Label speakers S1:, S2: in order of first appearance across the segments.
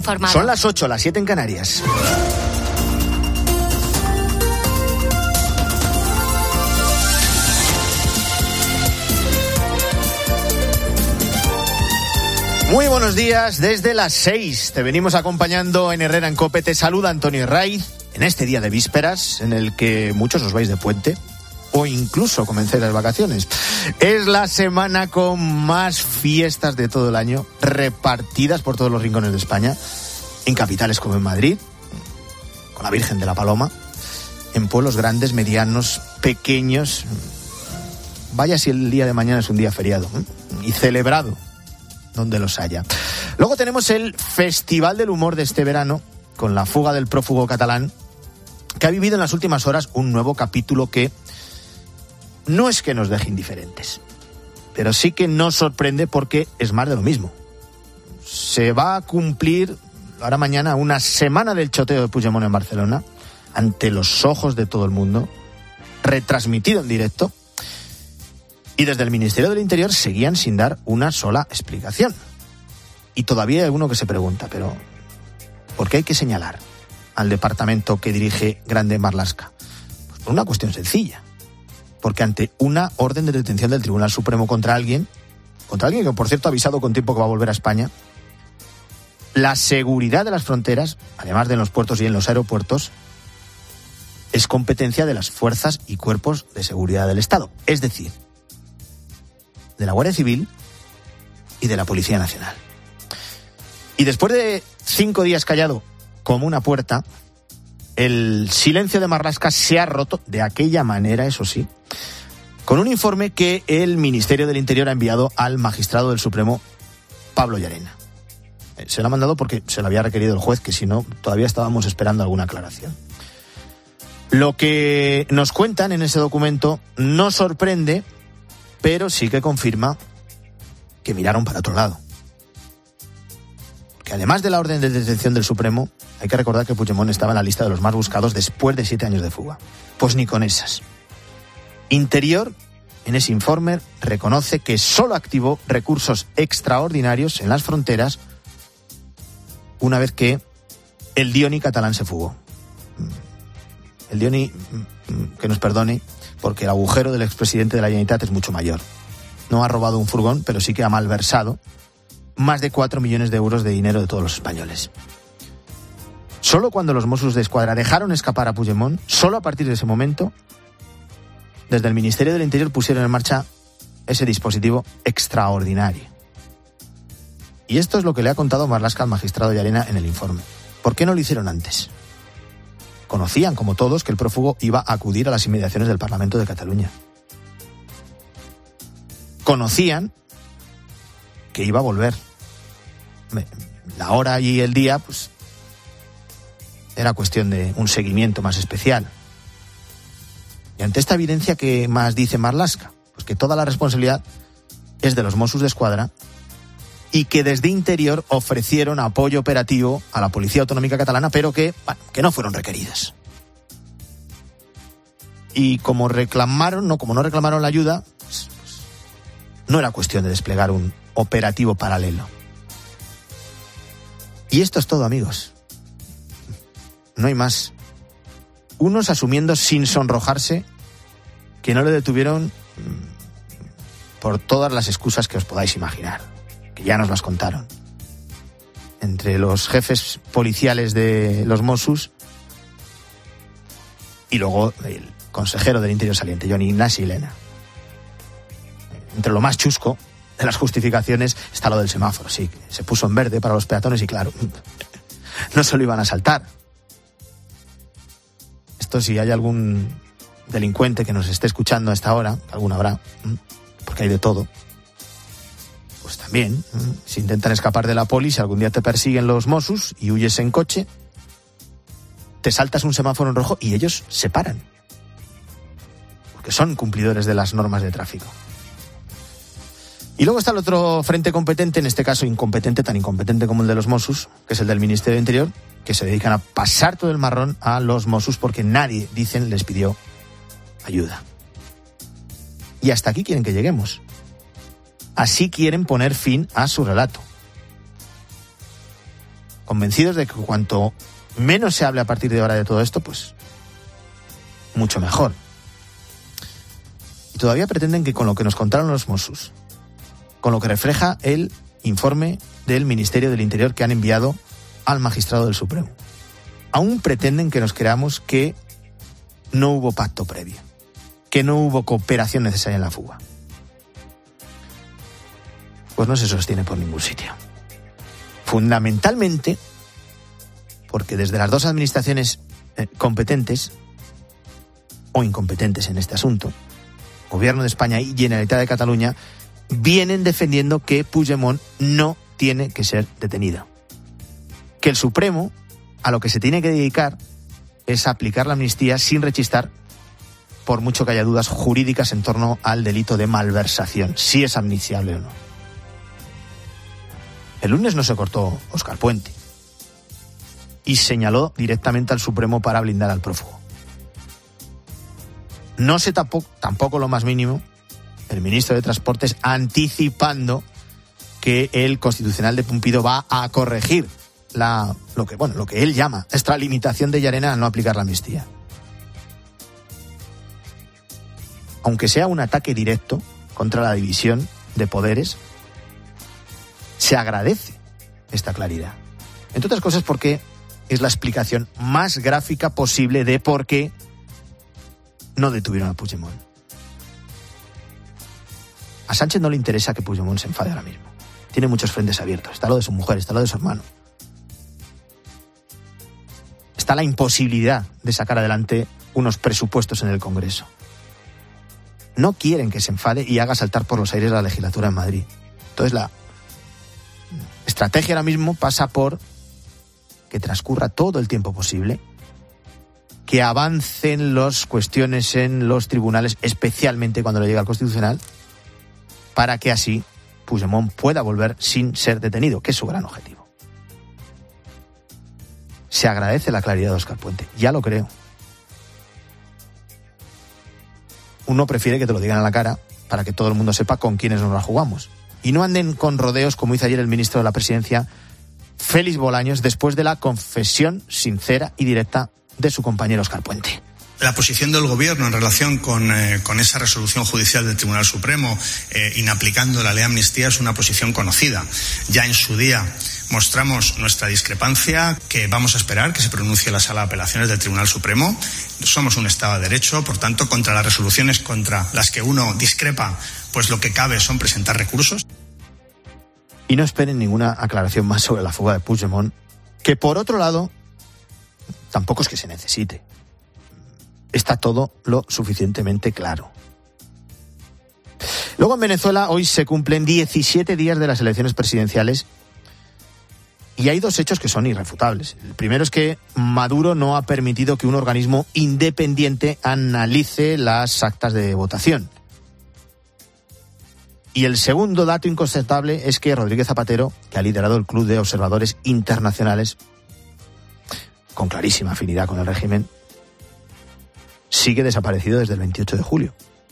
S1: informado.
S2: Son las 8, las 7 en Canarias. Muy buenos días, desde las 6 te venimos acompañando en Herrera en COPE. Te saluda Antonio Herraiz en este día de vísperas en el que muchos os vais de puente o incluso comencéis las vacaciones. Es la semana con más fiestas de todo el año, repartidas por todos los rincones de España, en capitales como en Madrid, con la Virgen de la Paloma, en pueblos grandes, medianos, pequeños. Vaya si el día de mañana es un día feriado, y celebrado donde los haya. Luego tenemos el Festival del Humor de este verano, con la fuga del prófugo catalán, que ha vivido en las últimas horas un nuevo capítulo que no es que nos deje indiferentes, pero sí que nos sorprende porque es más de lo mismo. Se va a cumplir, ahora mañana, una semana del choteo de Puigdemont en Barcelona, ante los ojos de todo el mundo, retransmitido en directo. Y desde el Ministerio del Interior seguían sin dar una sola explicación. Y todavía hay alguno que se pregunta, pero ¿por qué hay que señalar al departamento que dirige Grande Marlaska? Pues por una cuestión sencilla. Porque ante una orden de detención del Tribunal Supremo contra alguien que, por cierto, ha avisado con tiempo que va a volver a España, la seguridad de las fronteras, además de en los puertos y en los aeropuertos, es competencia de las fuerzas y cuerpos de seguridad del Estado. Es decir, de la Guardia Civil y de la Policía Nacional. Y después de 5 días callado como una puerta, el silencio de Marlaska se ha roto de aquella manera, eso sí, con un informe que el Ministerio del Interior ha enviado al magistrado del Supremo, Pablo Llarena. Se lo ha mandado porque se lo había requerido el juez, que si no, todavía estábamos esperando alguna aclaración. Lo que nos cuentan en ese documento no sorprende, pero sí que confirma que miraron para otro lado. Que además de la orden de detención del Supremo, hay que recordar que Puigdemont estaba en la lista de los más buscados después de 7 años de fuga. Pues ni con esas. Interior, en ese informe, reconoce que solo activó recursos extraordinarios en las fronteras una vez que el Dioni catalán se fugó. El Dioni, que nos perdone, porque el agujero del expresidente de la Generalitat es mucho mayor. No ha robado un furgón, pero sí que ha malversado más de 4 millones de euros de dinero de todos los españoles. Solo cuando los Mossos de Escuadra dejaron escapar a Puigdemont, solo a partir de ese momento, desde el Ministerio del Interior pusieron en marcha ese dispositivo extraordinario. Y esto es lo que le ha contado Marlaska al magistrado Llarena en el informe. ¿Por qué no lo hicieron antes? Conocían, como todos, que el prófugo iba a acudir a las inmediaciones del Parlamento de Cataluña. Conocían que iba a volver. La hora y el día, pues, era cuestión de un seguimiento más especial. Y ante esta evidencia, ¿qué más dice Marlaska? Pues que toda la responsabilidad es de los Mossos de Escuadra y que desde Interior ofrecieron apoyo operativo a la Policía Autonómica Catalana, pero que no fueron requeridas. Y como no reclamaron la ayuda, pues, no era cuestión de desplegar un operativo paralelo. Y esto es todo, amigos. No hay más. Unos asumiendo sin sonrojarse que no le detuvieron por todas las excusas que os podáis imaginar, que ya nos las contaron. Entre los jefes policiales de los Mossos y luego el consejero del Interior saliente, Jon Ignasi Ilena. Entre lo más chusco de las justificaciones está lo del semáforo. Sí, se puso en verde para los peatones y claro, no se lo iban a saltar. Esto, si hay algún delincuente que nos esté escuchando a esta hora, alguno habrá, porque hay de todo, pues también, si intentan escapar de la poli, si algún día te persiguen los Mossos y huyes en coche, te saltas un semáforo en rojo y ellos se paran, porque son cumplidores de las normas de tráfico. Y luego está el otro frente competente, en este caso incompetente, tan incompetente como el de los Mossos, que es el del Ministerio de Interior, que se dedican a pasar todo el marrón a los Mossos porque nadie, dicen, les pidió ayuda. Y hasta aquí quieren que lleguemos. Así quieren poner fin a su relato. convencidos de que cuanto menos se hable a partir de ahora de todo esto, pues mucho mejor. Y todavía pretenden que con lo que nos contaron los Mossos, con lo que refleja el informe del Ministerio del Interior que han enviado al magistrado del Supremo, aún pretenden que nos creamos que no hubo pacto previo, que no hubo cooperación necesaria en la fuga. Pues no se sostiene por ningún sitio. Fundamentalmente porque desde las dos administraciones competentes o incompetentes en este asunto, Gobierno de España y Generalitat de Cataluña, vienen defendiendo que Puigdemont no tiene que ser detenido. Que el Supremo a lo que se tiene que dedicar es a aplicar la amnistía sin rechistar, por mucho que haya dudas jurídicas en torno al delito de malversación, si es amnistiable o no. El lunes no se cortó Óscar Puente y señaló directamente al Supremo para blindar al prófugo. No se tapó tampoco lo más mínimo el ministro de Transportes anticipando que el Constitucional de Pumpido va a corregir lo que él llama extralimitación de Llarena al no aplicar la amnistía. Aunque sea un ataque directo contra la división de poderes, se agradece esta claridad. Entre otras cosas porque es la explicación más gráfica posible de por qué no detuvieron a Puigdemont. A Sánchez no le interesa que Puigdemont se enfade ahora mismo. Tiene muchos frentes abiertos. Está lo de su mujer, está lo de su hermano. Está la imposibilidad de sacar adelante unos presupuestos en el Congreso. No quieren que se enfade y haga saltar por los aires la legislatura en Madrid. Entonces la estrategia ahora mismo pasa por que transcurra todo el tiempo posible, que avancen las cuestiones en los tribunales, especialmente cuando le llega al Constitucional, para que así Puigdemont pueda volver sin ser detenido, que es su gran objetivo. Se agradece la claridad de Óscar Puente, ya lo creo. Uno prefiere que te lo digan a la cara para que todo el mundo sepa con quiénes nos la jugamos. Y no anden con rodeos como hizo ayer el ministro de la Presidencia, Félix Bolaños, después de la confesión sincera y directa de su compañero Óscar Puente.
S1: La posición del Gobierno en relación con esa resolución judicial del Tribunal Supremo inaplicando la ley de amnistía es una posición conocida. Ya en su día mostramos nuestra discrepancia, que vamos a esperar que se pronuncie la Sala de Apelaciones del Tribunal Supremo. Somos un Estado de Derecho, por tanto, contra las resoluciones contra las que uno discrepa, pues lo que cabe son presentar recursos.
S2: Y no esperen ninguna aclaración más sobre la fuga de Puigdemont, que por otro lado tampoco es que se necesite. Está todo lo suficientemente claro. Luego en Venezuela hoy se cumplen 17 días de las elecciones presidenciales y hay dos hechos que son irrefutables. El primero es que Maduro no ha permitido que un organismo independiente analice las actas de votación. Y el segundo dato incontestable es que Rodríguez Zapatero, que ha liderado el Club de Observadores Internacionales, con clarísima afinidad con el régimen, sigue desaparecido desde el 28 de julio.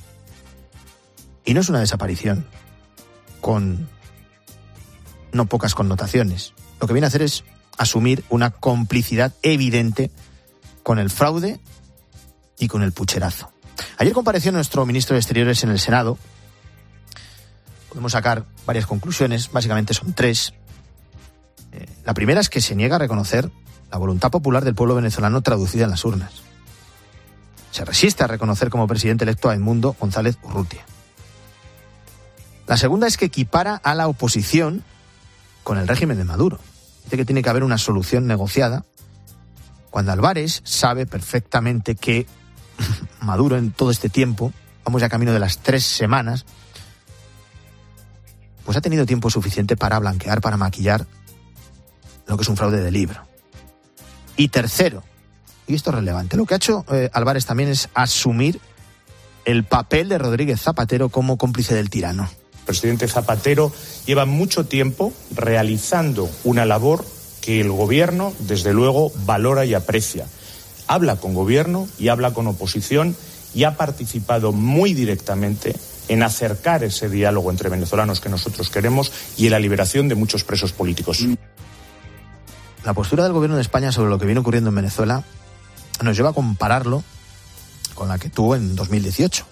S2: Y no es una desaparición con no pocas connotaciones. Lo que viene a hacer es asumir una complicidad evidente con el fraude y con el pucherazo. Ayer compareció nuestro ministro de Exteriores en el Senado. Podemos sacar varias conclusiones, básicamente son tres. La primera es que se niega a reconocer la voluntad popular del pueblo venezolano traducida en las urnas. Se resiste a reconocer como presidente electo a Edmundo González Urrutia. La segunda es que equipara a la oposición con el régimen de Maduro. Dice que tiene que haber una solución negociada, cuando Álvarez sabe perfectamente que Maduro en todo este tiempo, vamos ya camino de las 3 semanas, pues ha tenido tiempo suficiente para blanquear, para maquillar lo que es un fraude de libro. Y tercero, y esto es relevante, lo que ha hecho Álvarez también es asumir el papel de Rodríguez Zapatero como cómplice del tirano.
S3: El presidente Zapatero lleva mucho tiempo realizando una labor que el gobierno, desde luego, valora y aprecia. Habla con gobierno y habla con oposición y ha participado muy directamente en acercar ese diálogo entre venezolanos que nosotros queremos y en la liberación de muchos presos políticos.
S2: la postura del gobierno de España sobre lo que viene ocurriendo en Venezuela nos lleva a compararlo con la que tuvo en 2018.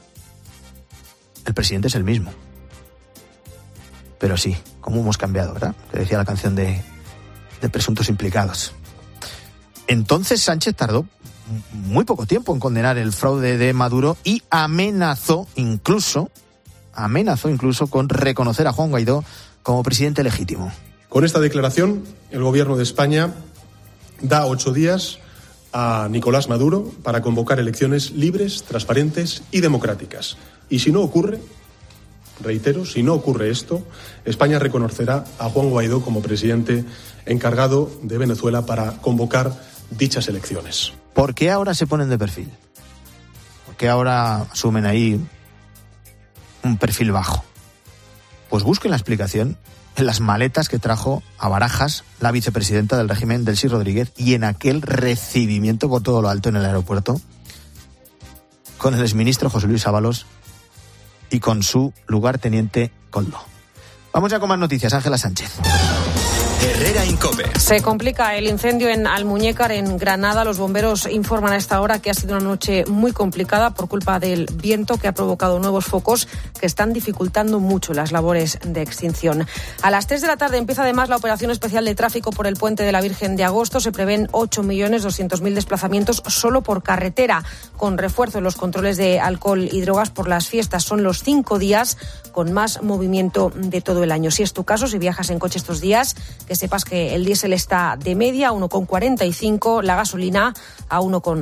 S2: El presidente es el mismo. Pero sí, cómo hemos cambiado, ¿verdad? Que decía la canción de presuntos implicados. Entonces Sánchez tardó muy poco tiempo en condenar el fraude de Maduro y amenazó incluso con reconocer a Juan Guaidó como presidente legítimo.
S4: Con esta declaración, el gobierno de España da 8 días a Nicolás Maduro para convocar elecciones libres, transparentes y democráticas. Y si no ocurre, reitero, si no ocurre esto, España reconocerá a Juan Guaidó como presidente encargado de Venezuela para convocar dichas elecciones.
S2: ¿Por qué ahora se ponen de perfil? ¿Por qué ahora asumen ahí un perfil bajo? Pues busquen la explicación en las maletas que trajo a Barajas la vicepresidenta del régimen, Delcy Rodríguez, y en aquel recibimiento por todo lo alto en el aeropuerto con el exministro José Luis Ábalos y con su lugarteniente Koldo. Vamos ya con más noticias. Ángela Sánchez.
S5: Herrera Incope.
S6: Se complica el incendio en Almuñécar, en Granada. Los bomberos informan a esta hora que ha sido una noche muy complicada por culpa del viento que ha provocado nuevos focos que están dificultando mucho las labores de extinción. A las 3 de la tarde empieza además la operación especial de tráfico por el puente de la Virgen de Agosto. Se prevén 8.200.000 desplazamientos solo por carretera, con refuerzo en los controles de alcohol y drogas por las fiestas. Son los 5 días con más movimiento de todo el año. Si es tu caso, si viajas en coche estos días, que sepas que el diésel está de media a 1,45, la gasolina a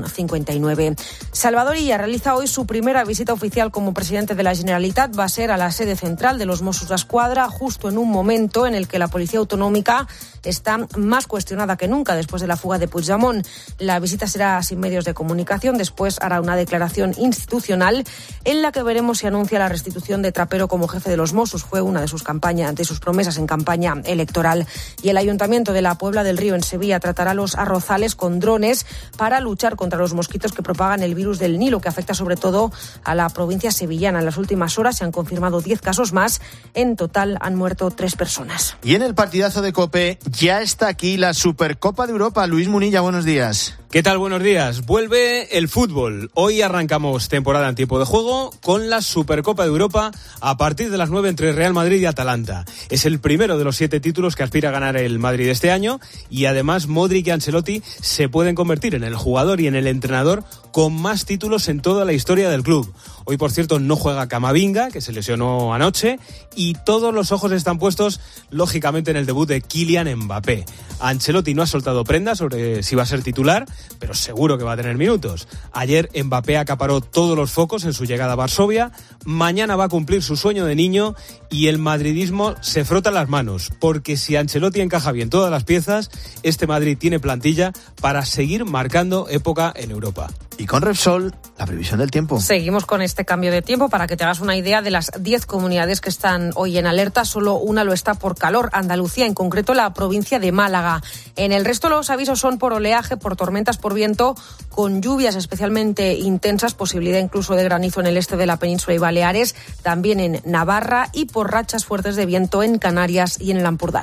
S6: 1,59. Salvador Illa realiza hoy su primera visita oficial como presidente de la Generalitat. Va a ser a la sede central de los Mossos d'Esquadra, justo en un momento en el que la policía autonómica está más cuestionada que nunca después de la fuga de Puigdemont. La visita será sin medios de comunicación. Después hará una declaración institucional en la que veremos si anuncia la restitución de Trapero como jefe de los Mossos. Fue una de sus promesas en campaña electoral. Y el Ayuntamiento de la Puebla del Río, en Sevilla, tratará los arrozales con drones para luchar contra los mosquitos que propagan el virus del Nilo, que afecta sobre todo a la provincia sevillana. En las últimas horas se han confirmado 10 casos más. En total han muerto 3 personas.
S2: Y en el partidazo de COPE ya está aquí la Supercopa de Europa. Luis Munilla, buenos días.
S7: ¿Qué tal? Buenos días. Vuelve el fútbol. Hoy arrancamos temporada en tiempo de juego con la Supercopa de Europa a partir de las 9 entre Real Madrid y Atalanta. Es el primero de los 7 títulos que aspira a ganar el Madrid este año y además Modric y Ancelotti se pueden convertir en el jugador y en el entrenador con más títulos en toda la historia del club. Hoy, por cierto, no juega Camavinga, que se lesionó anoche, y todos los ojos están puestos, lógicamente, en el debut de Kylian Mbappé. Ancelotti no ha soltado prenda sobre si va a ser titular, pero seguro que va a tener minutos. Ayer Mbappé acaparó todos los focos en su llegada a Varsovia. Mañana va a cumplir su sueño de niño y el madridismo se frota las manos, porque si Ancelotti encaja bien todas las piezas, este Madrid tiene plantilla para seguir marcando época en Europa.
S2: Y con Repsol, la previsión del tiempo.
S6: Seguimos con este cambio de tiempo. Para que te hagas una idea, de las 10 comunidades que están hoy en alerta, solo una lo está por calor, Andalucía, en concreto la provincia de Málaga. En el resto los avisos son por oleaje, por tormentas, por viento, con lluvias especialmente intensas, posibilidad incluso de granizo en el este de la península y Baleares, también en Navarra, y por rachas fuertes de viento en Canarias y en el Ampurdán.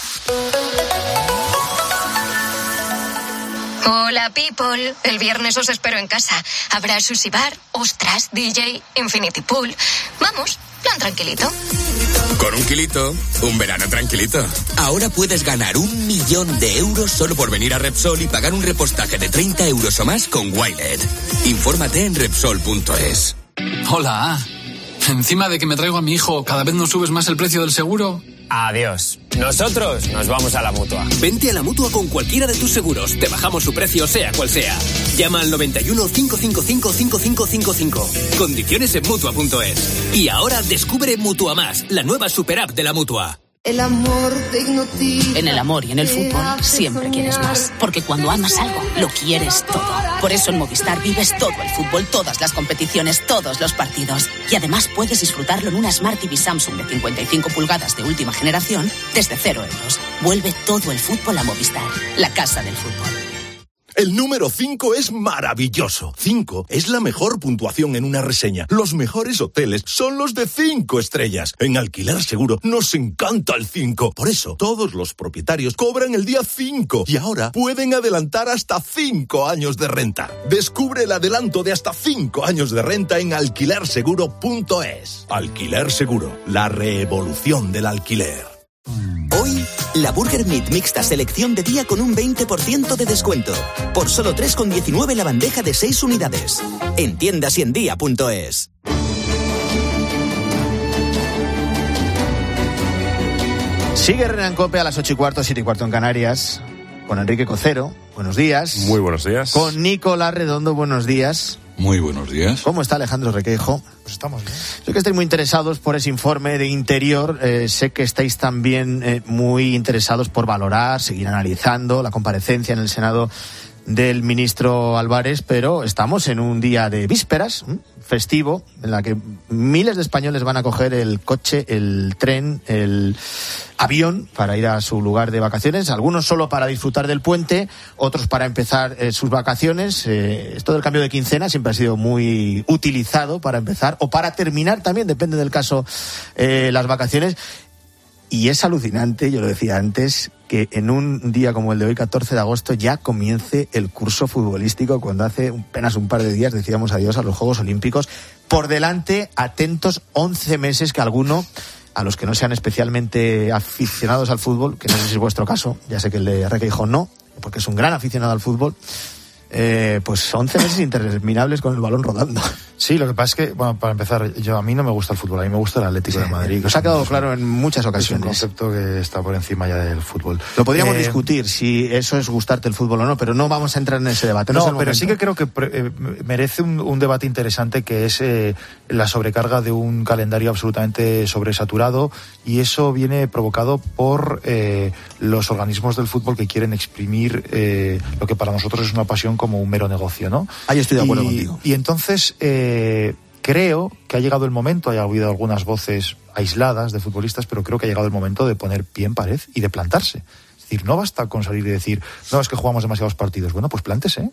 S8: Hola, people. El viernes os espero en casa. Habrá sushi bar, ostras, DJ, infinity pool. Vamos, plan tranquilito.
S5: Con 1 kilito, un verano tranquilito. Ahora puedes ganar 1 millón de euros solo por venir a Repsol y pagar un repostaje de 30 euros o más con Wilet. Infórmate en Repsol.es.
S9: Hola. Encima de que me traigo a mi hijo, ¿cada vez nos subes más el precio del seguro?
S10: Adiós. Nosotros nos vamos a la Mutua.
S11: Vente a la Mutua con cualquiera de tus seguros. Te bajamos su precio, sea cual sea. Llama al 91 555 5555. Condiciones en Mutua.es. Y ahora descubre Mutua Más, la nueva super app de la Mutua.
S12: El amor te hipnotiza.
S13: En el amor y en el fútbol siempre quieres más. Porque cuando amas algo, lo quieres todo. Por eso en Movistar vives todo el fútbol, todas las competiciones, todos los partidos. Y además puedes disfrutarlo en una Smart TV Samsung de 55 pulgadas de última generación desde 0 euros. Vuelve todo el fútbol a Movistar, la casa del fútbol.
S14: El número 5 es maravilloso. 5 es la mejor puntuación en una reseña. Los mejores hoteles son los de 5 estrellas. En Alquiler Seguro nos encanta el 5. Por eso, todos los propietarios cobran el día 5 y ahora pueden adelantar hasta 5 años de renta. Descubre el adelanto de hasta 5 años de renta en alquilerseguro.es. Alquiler Seguro, la revolución del alquiler.
S15: Hoy, la Burger Meat mixta selección de día con un 20% de descuento. Por solo 3,19 la bandeja de 6 unidades. En tiendas y en día.es.
S2: Sigue Herrera en COPE a las 8:15, 7:15 en Canarias. Con Enrique Cocero, buenos días.
S16: Muy buenos días.
S2: Con Nicolás Redondo, buenos días.
S16: Muy buenos días.
S2: ¿Cómo está Alejandro Requeijo?
S17: Pues estamos bien.
S2: Sé que estáis muy interesados por ese informe de Interior. Sé que estáis también muy interesados por valorar, seguir analizando la comparecencia en el Senado del ministro Álvarez, pero estamos en un día de vísperas, festivo, en la que miles de españoles van a coger el coche, el tren, el avión para ir a su lugar de vacaciones, algunos solo para disfrutar del puente, otros para empezar sus vacaciones. Esto del cambio de quincena siempre ha sido muy utilizado para empezar o para terminar también, depende del caso, las vacaciones. Y es alucinante, yo lo decía antes, que en un día como el de hoy, 14 de agosto, ya comience el curso futbolístico, cuando hace apenas un par de días decíamos adiós a los Juegos Olímpicos. Por delante, atentos, 11 meses que alguno, a los que no sean especialmente aficionados al fútbol, que no sé si es vuestro caso, ya sé que el de Requeijo no, porque es un gran aficionado al fútbol, pues 11 meses interminables con el balón rodando.
S17: Sí, lo que pasa es que, bueno, para empezar, a mí no me gusta el fútbol, a mí me gusta el Atlético de Madrid.
S2: Nos ha quedado claro en muchas ocasiones.
S17: Es un concepto que está por encima ya del fútbol.
S2: Lo podríamos discutir, si eso es gustarte el fútbol o no, pero no vamos a entrar en ese debate. No,
S17: pero sí que creo que merece un debate interesante, que es la sobrecarga de un calendario absolutamente sobresaturado, y eso viene provocado por los organismos del fútbol que quieren exprimir lo que para nosotros es una pasión como un mero negocio, ¿no?
S2: Ahí estoy de acuerdo contigo.
S17: Y entonces creo que ha llegado el momento, haya habido algunas voces aisladas de futbolistas, pero creo que ha llegado el momento de poner pie en pared y de plantarse. Es decir, no basta con salir y decir, no, es que jugamos demasiados partidos. Bueno, pues plántese.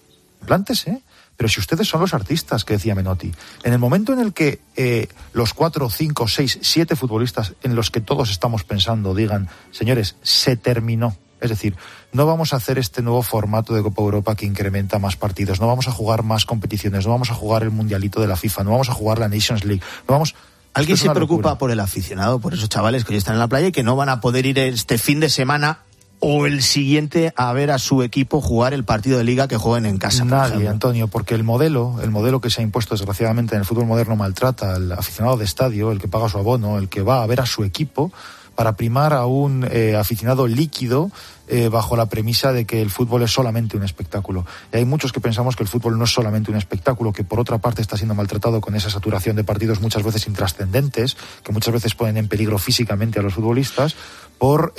S17: Pero si ustedes son los artistas, que decía Menotti, en el momento en el que los 4, 5, 6, 7 futbolistas en los que todos estamos pensando digan, señores, se terminó. Es decir, no vamos a hacer este nuevo formato de Copa Europa que incrementa más partidos, no vamos a jugar más competiciones, no vamos a jugar el Mundialito de la FIFA, no vamos a jugar la Nations League, no vamos...
S2: ¿Alguien se preocupa por el aficionado, por esos chavales que hoy están en la playa y que no van a poder ir este fin de semana o el siguiente a ver a su equipo jugar el partido de liga que jueguen en casa?
S17: Nadie, Antonio, porque el modelo que se ha impuesto desgraciadamente en el fútbol moderno maltrata al aficionado de estadio, el que paga su abono, el que va a ver a su equipo, para primar a un aficionado líquido bajo la premisa de que el fútbol es solamente un espectáculo. Y hay muchos que pensamos que el fútbol no es solamente un espectáculo, que por otra parte está siendo maltratado con esa saturación de partidos muchas veces intrascendentes, que muchas veces ponen en peligro físicamente a los futbolistas, por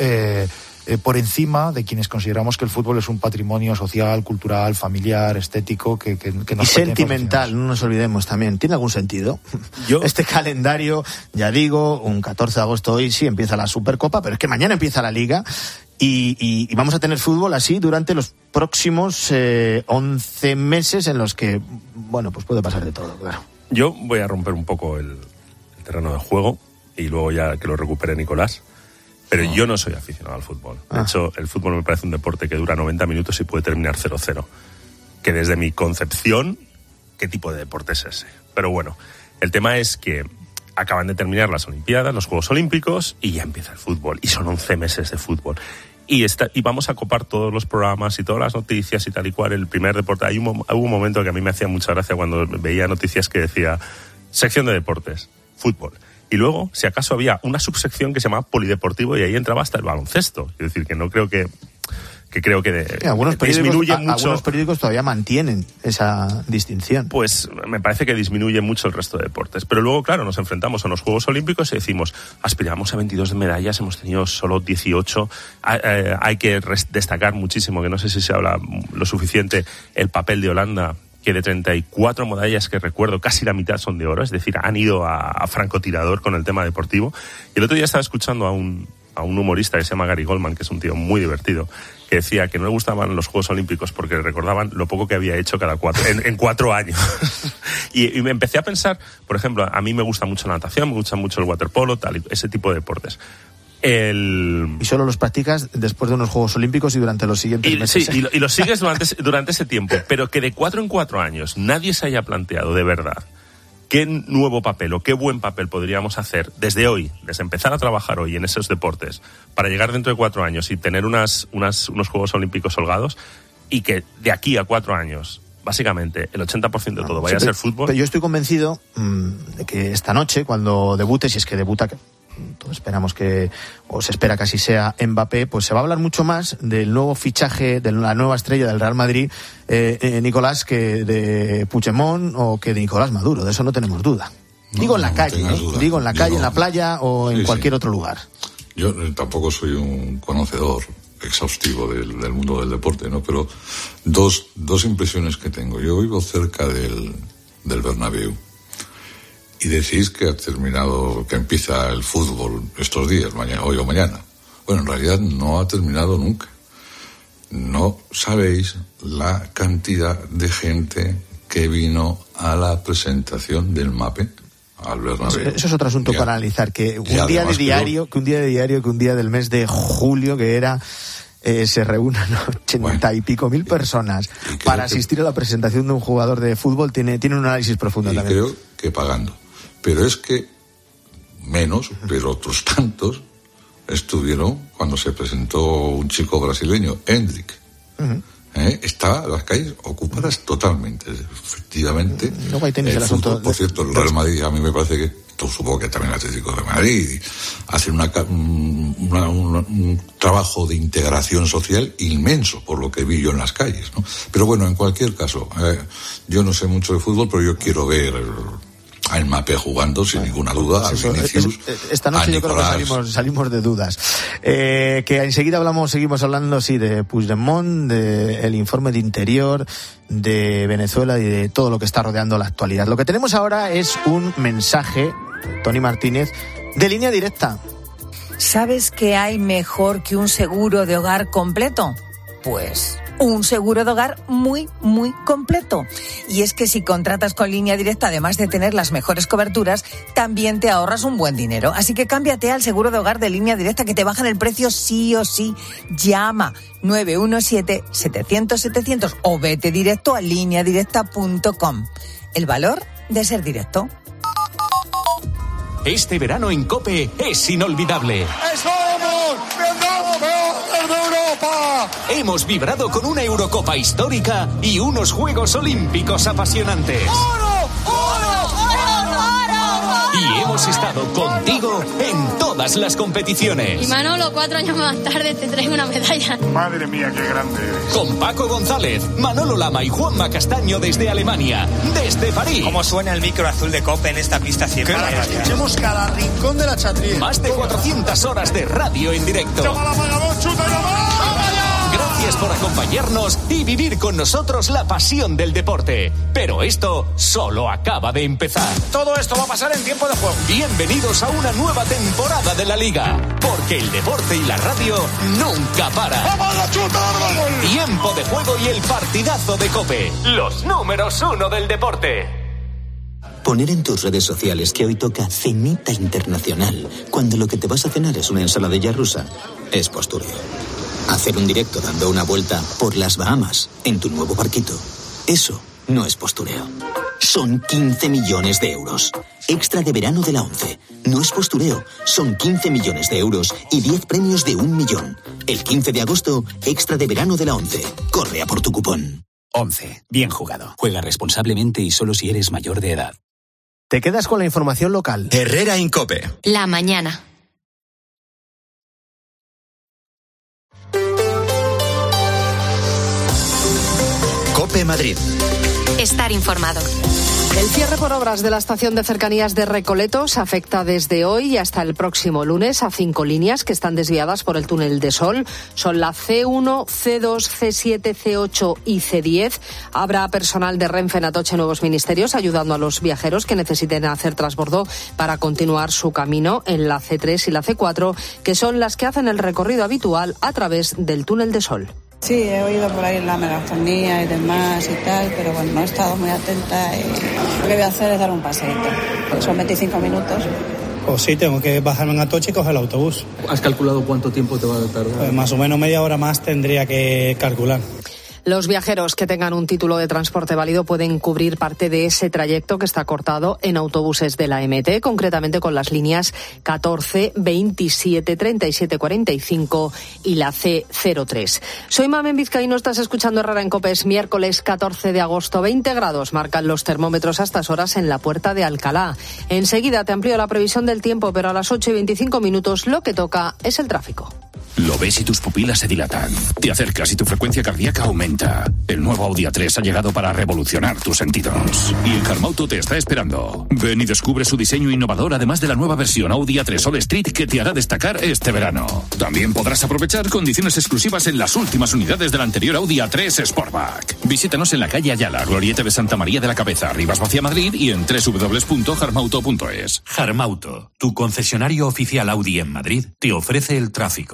S17: encima de quienes consideramos que el fútbol es un patrimonio social, cultural, familiar, estético, que nos
S2: y sentimental, no nos olvidemos también. ¿Tiene algún sentido? Este calendario, ya digo, un 14 de agosto hoy sí empieza la Supercopa, pero es que mañana empieza la Liga y vamos a tener fútbol así durante los próximos 11 meses en los que, bueno, pues puede pasar de todo, claro.
S16: Yo voy a romper un poco el terreno de juego y luego ya que lo recupere Nicolás. Pero yo no soy aficionado al fútbol. De hecho, el fútbol me parece un deporte que dura 90 minutos y puede terminar 0-0. Que desde mi concepción, ¿qué tipo de deporte es ese? Pero bueno, el tema es que acaban de terminar las Olimpiadas, los Juegos Olímpicos, y ya empieza el fútbol. Y son 11 meses de fútbol. Y vamos a copar todos los programas y todas las noticias y tal y cual. El primer deporte... Hubo un momento que a mí me hacía mucha gracia cuando veía noticias que decía sección de deportes, fútbol. Y luego, si acaso, había una subsección que se llamaba polideportivo y ahí entraba hasta el baloncesto. Es decir, que no creo que creo que disminuye mucho.
S2: Algunos periódicos todavía mantienen esa distinción.
S16: Pues me parece que disminuye mucho el resto de deportes. Pero luego, claro, nos enfrentamos a los Juegos Olímpicos y decimos, aspiramos a 22 medallas, hemos tenido solo 18. Hay que destacar muchísimo, que no sé si se habla lo suficiente, el papel de Holanda, que de 34 medallas que recuerdo, casi la mitad son de oro, es decir, han ido a francotirador con el tema deportivo. Y el otro día estaba escuchando a un a un humorista que se llama Gary Goldman, que es un tío muy divertido, que decía que no le gustaban los Juegos Olímpicos porque le recordaban lo poco que había hecho en 4 años. y me empecé a pensar, por ejemplo, a mí me gusta mucho la natación, me gusta mucho el waterpolo, ese tipo de deportes.
S2: Y solo los practicas después de unos Juegos Olímpicos y durante los siguientes meses.
S16: Sí, y los sigues durante ese tiempo, pero que de 4 en 4 años nadie se haya planteado de verdad qué nuevo papel o qué buen papel podríamos hacer desde hoy, desde empezar a trabajar hoy en esos deportes, para llegar dentro de 4 años y tener unos Juegos Olímpicos holgados, y que de aquí a 4 años, básicamente, el 80% de todo vaya a ser fútbol.
S2: Pero yo estoy convencido de que esta noche, cuando debute, si es que debuta, todos esperamos que, o se espera que así sea, Mbappé, pues se va a hablar mucho más del nuevo fichaje, de la nueva estrella del Real Madrid, Nicolás, que de Puigdemont o que de Nicolás Maduro. De eso no tenemos duda. Digo en la calle, digo en la calle, en la playa o en cualquier otro lugar.
S18: Yo tampoco soy un conocedor exhaustivo del mundo del deporte, ¿no? Pero dos impresiones que tengo. Yo vivo cerca del Bernabéu. Y decís que ha terminado, que empieza el fútbol estos días, hoy o mañana. Bueno, en realidad no ha terminado nunca. No sabéis la cantidad de gente que vino a la presentación del MAPE al Bernabéu.
S2: Eso es otro asunto para analizar, que un día de diario, que un día del mes de julio, que era... se reúnan 80 y pico mil personas para asistir a la presentación de un jugador de fútbol, tiene un análisis profundo también.
S18: Creo que pagando. Pero es que menos, pero otros tantos estuvieron cuando se presentó un chico brasileño, Endrick. Uh-huh. Estaban las calles ocupadas totalmente. Efectivamente,
S2: luego ahí tenéis el asunto.
S18: Por cierto, el Real Madrid, a mí me parece que, supongo que también el Atlético de Madrid, hacen un trabajo de integración social inmenso, por lo que vi yo en las calles, ¿no? Pero bueno, en cualquier caso, yo no sé mucho de fútbol, pero yo quiero ver a Mbappé jugando sin ninguna duda, a Vinicius,
S2: esta noche yo creo que salimos de dudas. Que enseguida seguimos hablando de Puigdemont, del informe de Interior, de Venezuela y de todo lo que está rodeando la actualidad. Lo que tenemos ahora es un mensaje, Tony Martínez, de Línea Directa.
S19: ¿Sabes qué hay mejor que un seguro de hogar completo? Pues un seguro de hogar muy, muy completo. Y es que si contratas con Línea Directa, además de tener las mejores coberturas, también te ahorras un buen dinero. Así que cámbiate al seguro de hogar de Línea Directa, que te bajan el precio sí o sí. Llama 917-700-700 o vete directo a lineadirecta.com. El valor de ser directo.
S11: Este verano en COPE es inolvidable. Hemos vibrado con una Eurocopa histórica y unos Juegos Olímpicos apasionantes.
S12: ¡Oro! ¡Oro! ¡Oro! ¡Oro!
S11: Y hemos estado contigo en todas las competiciones.
S20: Y Manolo, 4 años más tarde te traigo una medalla.
S21: Madre mía, qué grande eres.
S11: Con Paco González, Manolo Lama y Juanma Castaño desde Alemania, desde París.
S22: ¿Cómo suena el micro azul de COPE en esta pista siempre?
S21: Escuchemos cada rincón de la chatrilla.
S11: Más de 400 horas de radio en directo. Gracias por acompañarnos y vivir con nosotros la pasión del deporte. Pero esto solo acaba de empezar.
S22: Todo esto va a pasar en tiempo de juego.
S11: Bienvenidos a una nueva temporada de la Liga, porque el deporte y la radio nunca paran. Tiempo de juego y el partidazo de COPE. Los números 1 del deporte.
S23: Poner en tus redes sociales que hoy toca cenita internacional, cuando lo que te vas a cenar es una ensaladilla rusa, es postureo. Hacer un directo dando una vuelta por las Bahamas en tu nuevo barquito, eso no es postureo. Son 15 millones de euros. Extra de verano de la ONCE. No es postureo, son 15 millones de euros y 10 premios de 1 millón. El 15 de agosto, extra de verano de la ONCE. Corre a por tu cupón.
S11: ONCE. Bien jugado. Juega responsablemente y solo si eres mayor de edad.
S2: Te quedas con la información local.
S5: Herrera en COPE.
S8: La mañana.
S5: COPE Madrid.
S8: Estar informado.
S6: El cierre por obras de la estación de cercanías de Recoletos afecta desde hoy hasta el próximo lunes a 5 líneas que están desviadas por el túnel de Sol. Son la C1, C2, C7, C8 y C10. Habrá personal de Renfe en Atocha Nuevos Ministerios ayudando a los viajeros que necesiten hacer transbordo para continuar su camino en la C3 y la C4, que son las que hacen el recorrido habitual a través del túnel de Sol.
S1: Sí, he oído por ahí la megafonía y demás y tal, pero bueno, no he estado muy atenta y lo que voy a hacer es dar un paseíto. Son 25 minutos.
S21: Pues sí, tengo que bajarme en Atocha y coger el autobús.
S3: ¿Has calculado cuánto tiempo te va a tardar?
S21: Pues más o menos media hora más tendría que calcular.
S6: Los viajeros que tengan un título de transporte válido pueden cubrir parte de ese trayecto que está cortado en autobuses de la MT, concretamente con las líneas 14, 27, 37, 45 y la C03. Soy Mamen Vizcaíno, estás escuchando Herrera en COPE. Es miércoles 14 de agosto, 20 grados marcan los termómetros a estas horas en la Puerta de Alcalá. Enseguida te amplío la previsión del tiempo, pero a las 8:25 lo que toca es el tráfico.
S4: Lo ves y tus pupilas se dilatan. Te acercas y tu frecuencia cardíaca aumenta. El nuevo Audi A3 ha llegado para revolucionar tus sentidos. Y el Carmauto te está esperando. Ven y descubre su diseño innovador, además de la nueva versión Audi A3 All Street que te hará destacar este verano. También podrás aprovechar condiciones exclusivas en las últimas unidades del anterior Audi A3 Sportback. Visítanos en la calle Ayala, Glorieta de Santa María de la Cabeza, Rivas Vacia, Madrid, y en www.harmauto.es.
S24: Harmauto, tu concesionario oficial Audi en Madrid, te ofrece el tráfico.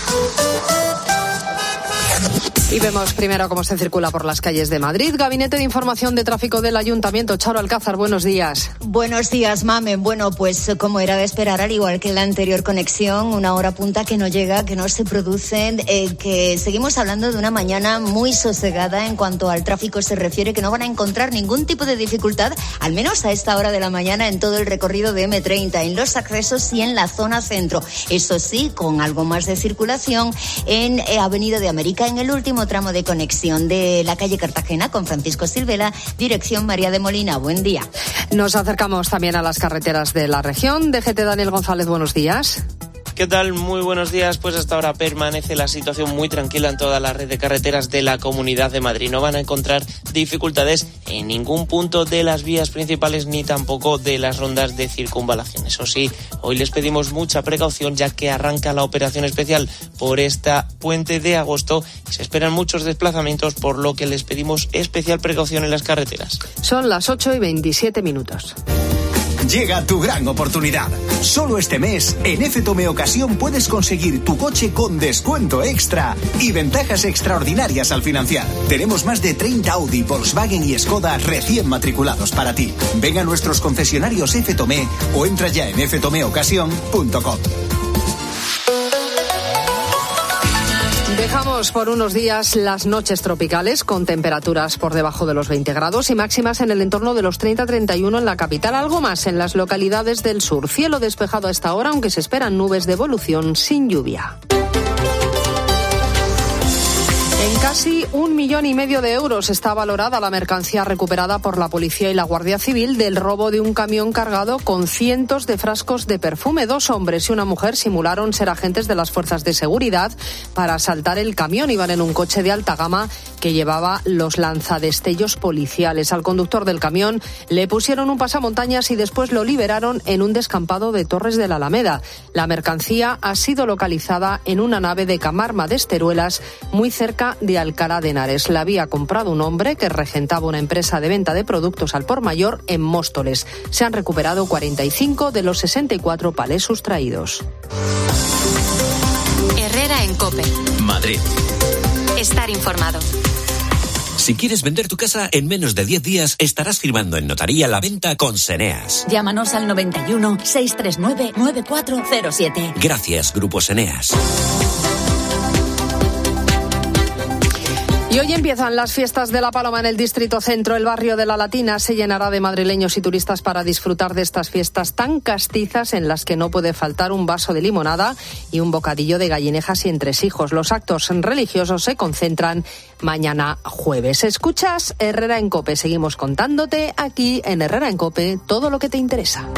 S6: Y vemos primero cómo se circula por las calles de Madrid. Gabinete de Información de Tráfico del Ayuntamiento. Charo Alcázar, buenos días.
S25: Buenos días, Mamen. Bueno, pues como era de esperar, al igual que la anterior conexión, una hora punta que no llega, que no se produce, que seguimos hablando de una mañana muy sosegada en cuanto al tráfico se refiere, que no van a encontrar ningún tipo de dificultad, al menos a esta hora de la mañana, en todo el recorrido de M30, en los accesos y en la zona centro. Eso sí, con algo más de circulación en Avenida de América, en el último tramo de conexión de la calle Cartagena con Francisco Silvela, dirección María de Molina. Buen día.
S6: Nos acercamos también a las carreteras de la región. DGT Daniel González, buenos días.
S26: ¿Qué tal? Muy buenos días. Pues hasta ahora permanece la situación muy tranquila en toda la red de carreteras de la Comunidad de Madrid. No van a encontrar dificultades en ningún punto de las vías principales ni tampoco de las rondas de circunvalación. Eso sí, hoy les pedimos mucha precaución ya que arranca la operación especial por esta puente de agosto y se esperan muchos desplazamientos, por lo que les pedimos especial precaución en las carreteras.
S6: Son las 8:27.
S27: Llega tu gran oportunidad. Solo este mes, en FTOME Ocasión puedes conseguir tu coche con descuento extra y ventajas extraordinarias al financiar. Tenemos más de 30 Audi, Volkswagen y Skoda recién matriculados para ti. Ven a nuestros concesionarios FTOME o entra ya en ftomeocasión.com.
S6: Dejamos por unos días las noches tropicales con temperaturas por debajo de los 20 grados y máximas en el entorno de los 30-31 en la capital, algo más en las localidades del sur. Cielo despejado a esta hora, aunque se esperan nubes de evolución sin lluvia. En casi 1,5 millones de euros está valorada la mercancía recuperada por la policía y la Guardia Civil del robo de un camión cargado con cientos de frascos de perfume. 2 hombres y una mujer simularon ser agentes de las fuerzas de seguridad para asaltar el camión. Iban en un coche de alta gama que llevaba los lanzadestellos policiales. Al conductor del camión le pusieron un pasamontañas y después lo liberaron en un descampado de Torres de la Alameda. La mercancía ha sido localizada en una nave de Camarma de Esteruelas, muy cerca de Alcalá de Henares. La había comprado un hombre que regentaba una empresa de venta de productos al por mayor en Móstoles. Se han recuperado 45 de los 64 palés sustraídos.
S8: Herrera en COPE.
S4: Madrid.
S8: Estar informado.
S11: Si quieres vender tu casa, en menos de 10 días estarás firmando en notaría la venta con Seneas.
S13: Llámanos al 91 639 9407.
S11: Gracias, Grupo Seneas.
S6: Y hoy empiezan las fiestas de la Paloma en el Distrito Centro. El barrio de La Latina se llenará de madrileños y turistas para disfrutar de estas fiestas tan castizas en las que no puede faltar un vaso de limonada y un bocadillo de gallinejas y entresijos. Los actos religiosos se concentran mañana jueves. Escuchas Herrera en COPE. Seguimos contándote aquí en Herrera en COPE todo lo que te interesa.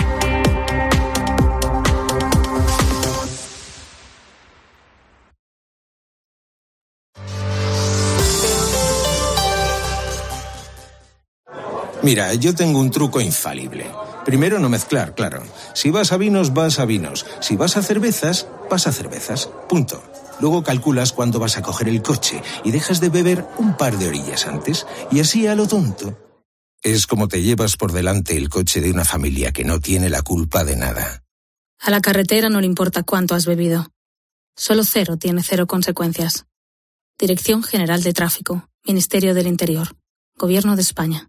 S7: Mira, yo tengo un truco infalible. Primero, no mezclar, claro. Si vas a vinos, vas a vinos. Si vas a cervezas, vas a cervezas. Punto. Luego calculas cuándo vas a coger el coche y dejas de beber un par de orillas antes. Y así a lo tonto. Es como te llevas por delante el coche de una familia que no tiene la culpa de nada.
S9: A la carretera no le importa cuánto has bebido. Solo cero tiene cero consecuencias. Dirección General de Tráfico. Ministerio del Interior. Gobierno de España.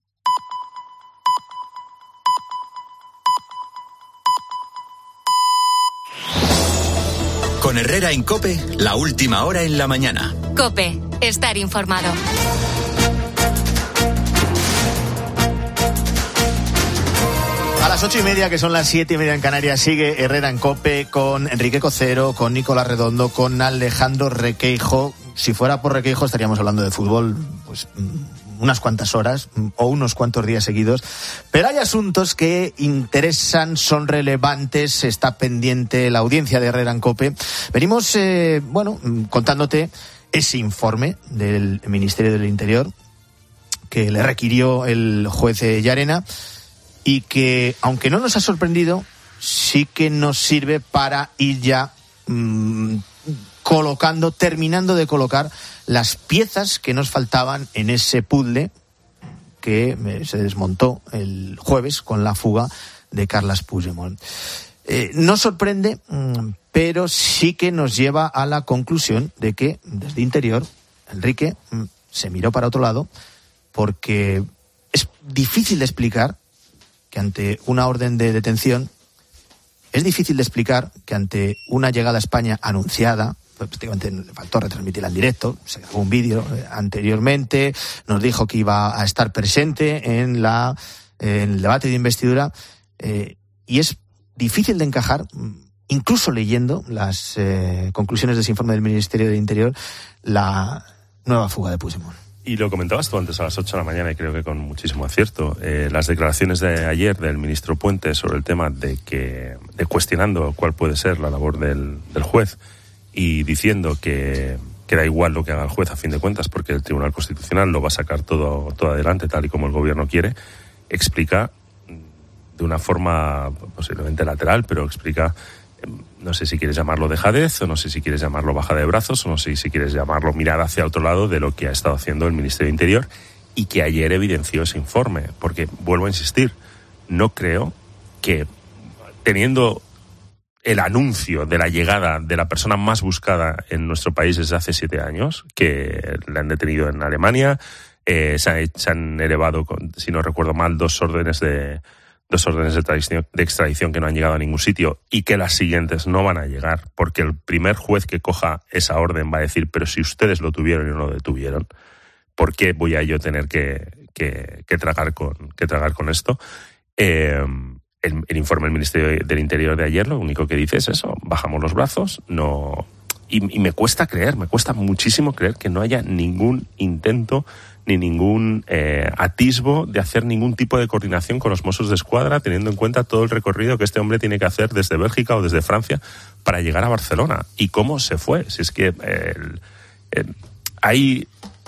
S10: Con Herrera en COPE, la última hora en la mañana.
S8: COPE, estar informado.
S2: A las 8:30, que son las 7:30 en Canarias, sigue Herrera en COPE con Enrique Cocero, con Nicolás Redondo, con Alejandro Requeijo. Si fuera por Requeijo estaríamos hablando de fútbol, pues unas cuantas horas o unos cuantos días seguidos, pero hay asuntos que interesan, son relevantes, está pendiente la audiencia de Herrera en COPE. Venimos, contándote ese informe del Ministerio del Interior que le requirió el juez Llarena y que, aunque no nos ha sorprendido, sí que nos sirve para ir ya terminando de colocar las piezas que nos faltaban en ese puzzle que se desmontó el jueves con la fuga de Carles Puigdemont. No sorprende, pero sí que nos lleva a la conclusión de que desde Interior, Enrique se miró para otro lado, porque es difícil de explicar que ante una orden de detención, es difícil de explicar que ante una llegada a España anunciada, prácticamente le faltó retransmitirla en directo, se grabó un vídeo anteriormente, nos dijo que iba a estar presente en el debate de investidura, y es difícil de encajar, incluso leyendo las conclusiones de ese informe del Ministerio del Interior, la nueva fuga de Puigdemont.
S14: Y lo comentabas tú antes a las 8 de la mañana y creo que con muchísimo acierto. Las declaraciones de ayer del ministro Puente sobre el tema de cuestionando cuál puede ser la labor del juez y diciendo que da igual lo que haga el juez a fin de cuentas porque el Tribunal Constitucional lo va a sacar todo adelante tal y como el gobierno quiere, explica de una forma posiblemente lateral, pero explica, no sé si quieres llamarlo dejadez, o no sé si quieres llamarlo bajada de brazos, o no sé si quieres llamarlo mirar hacia otro lado de lo que ha estado haciendo el Ministerio de Interior y que ayer evidenció ese informe. Porque, vuelvo a insistir, no creo que teniendo el anuncio de la llegada de la persona más buscada en nuestro país desde hace 7 años, que la han detenido en Alemania, se han elevado, si no recuerdo mal, dos órdenes de extradición que no han llegado a ningún sitio y que las siguientes no van a llegar porque el primer juez que coja esa orden va a decir pero si ustedes lo tuvieron y no lo detuvieron, ¿por qué voy a yo tener que tragar con esto? El informe del Ministerio del Interior de ayer lo único que dice es eso, bajamos los brazos, no, y me cuesta muchísimo creer que no haya ningún intento ni ningún atisbo de hacer ningún tipo de coordinación con los Mossos d'Esquadra, teniendo en cuenta todo el recorrido que este hombre tiene que hacer desde Bélgica o desde Francia para llegar a Barcelona. ¿Y cómo se fue? Si es que ahí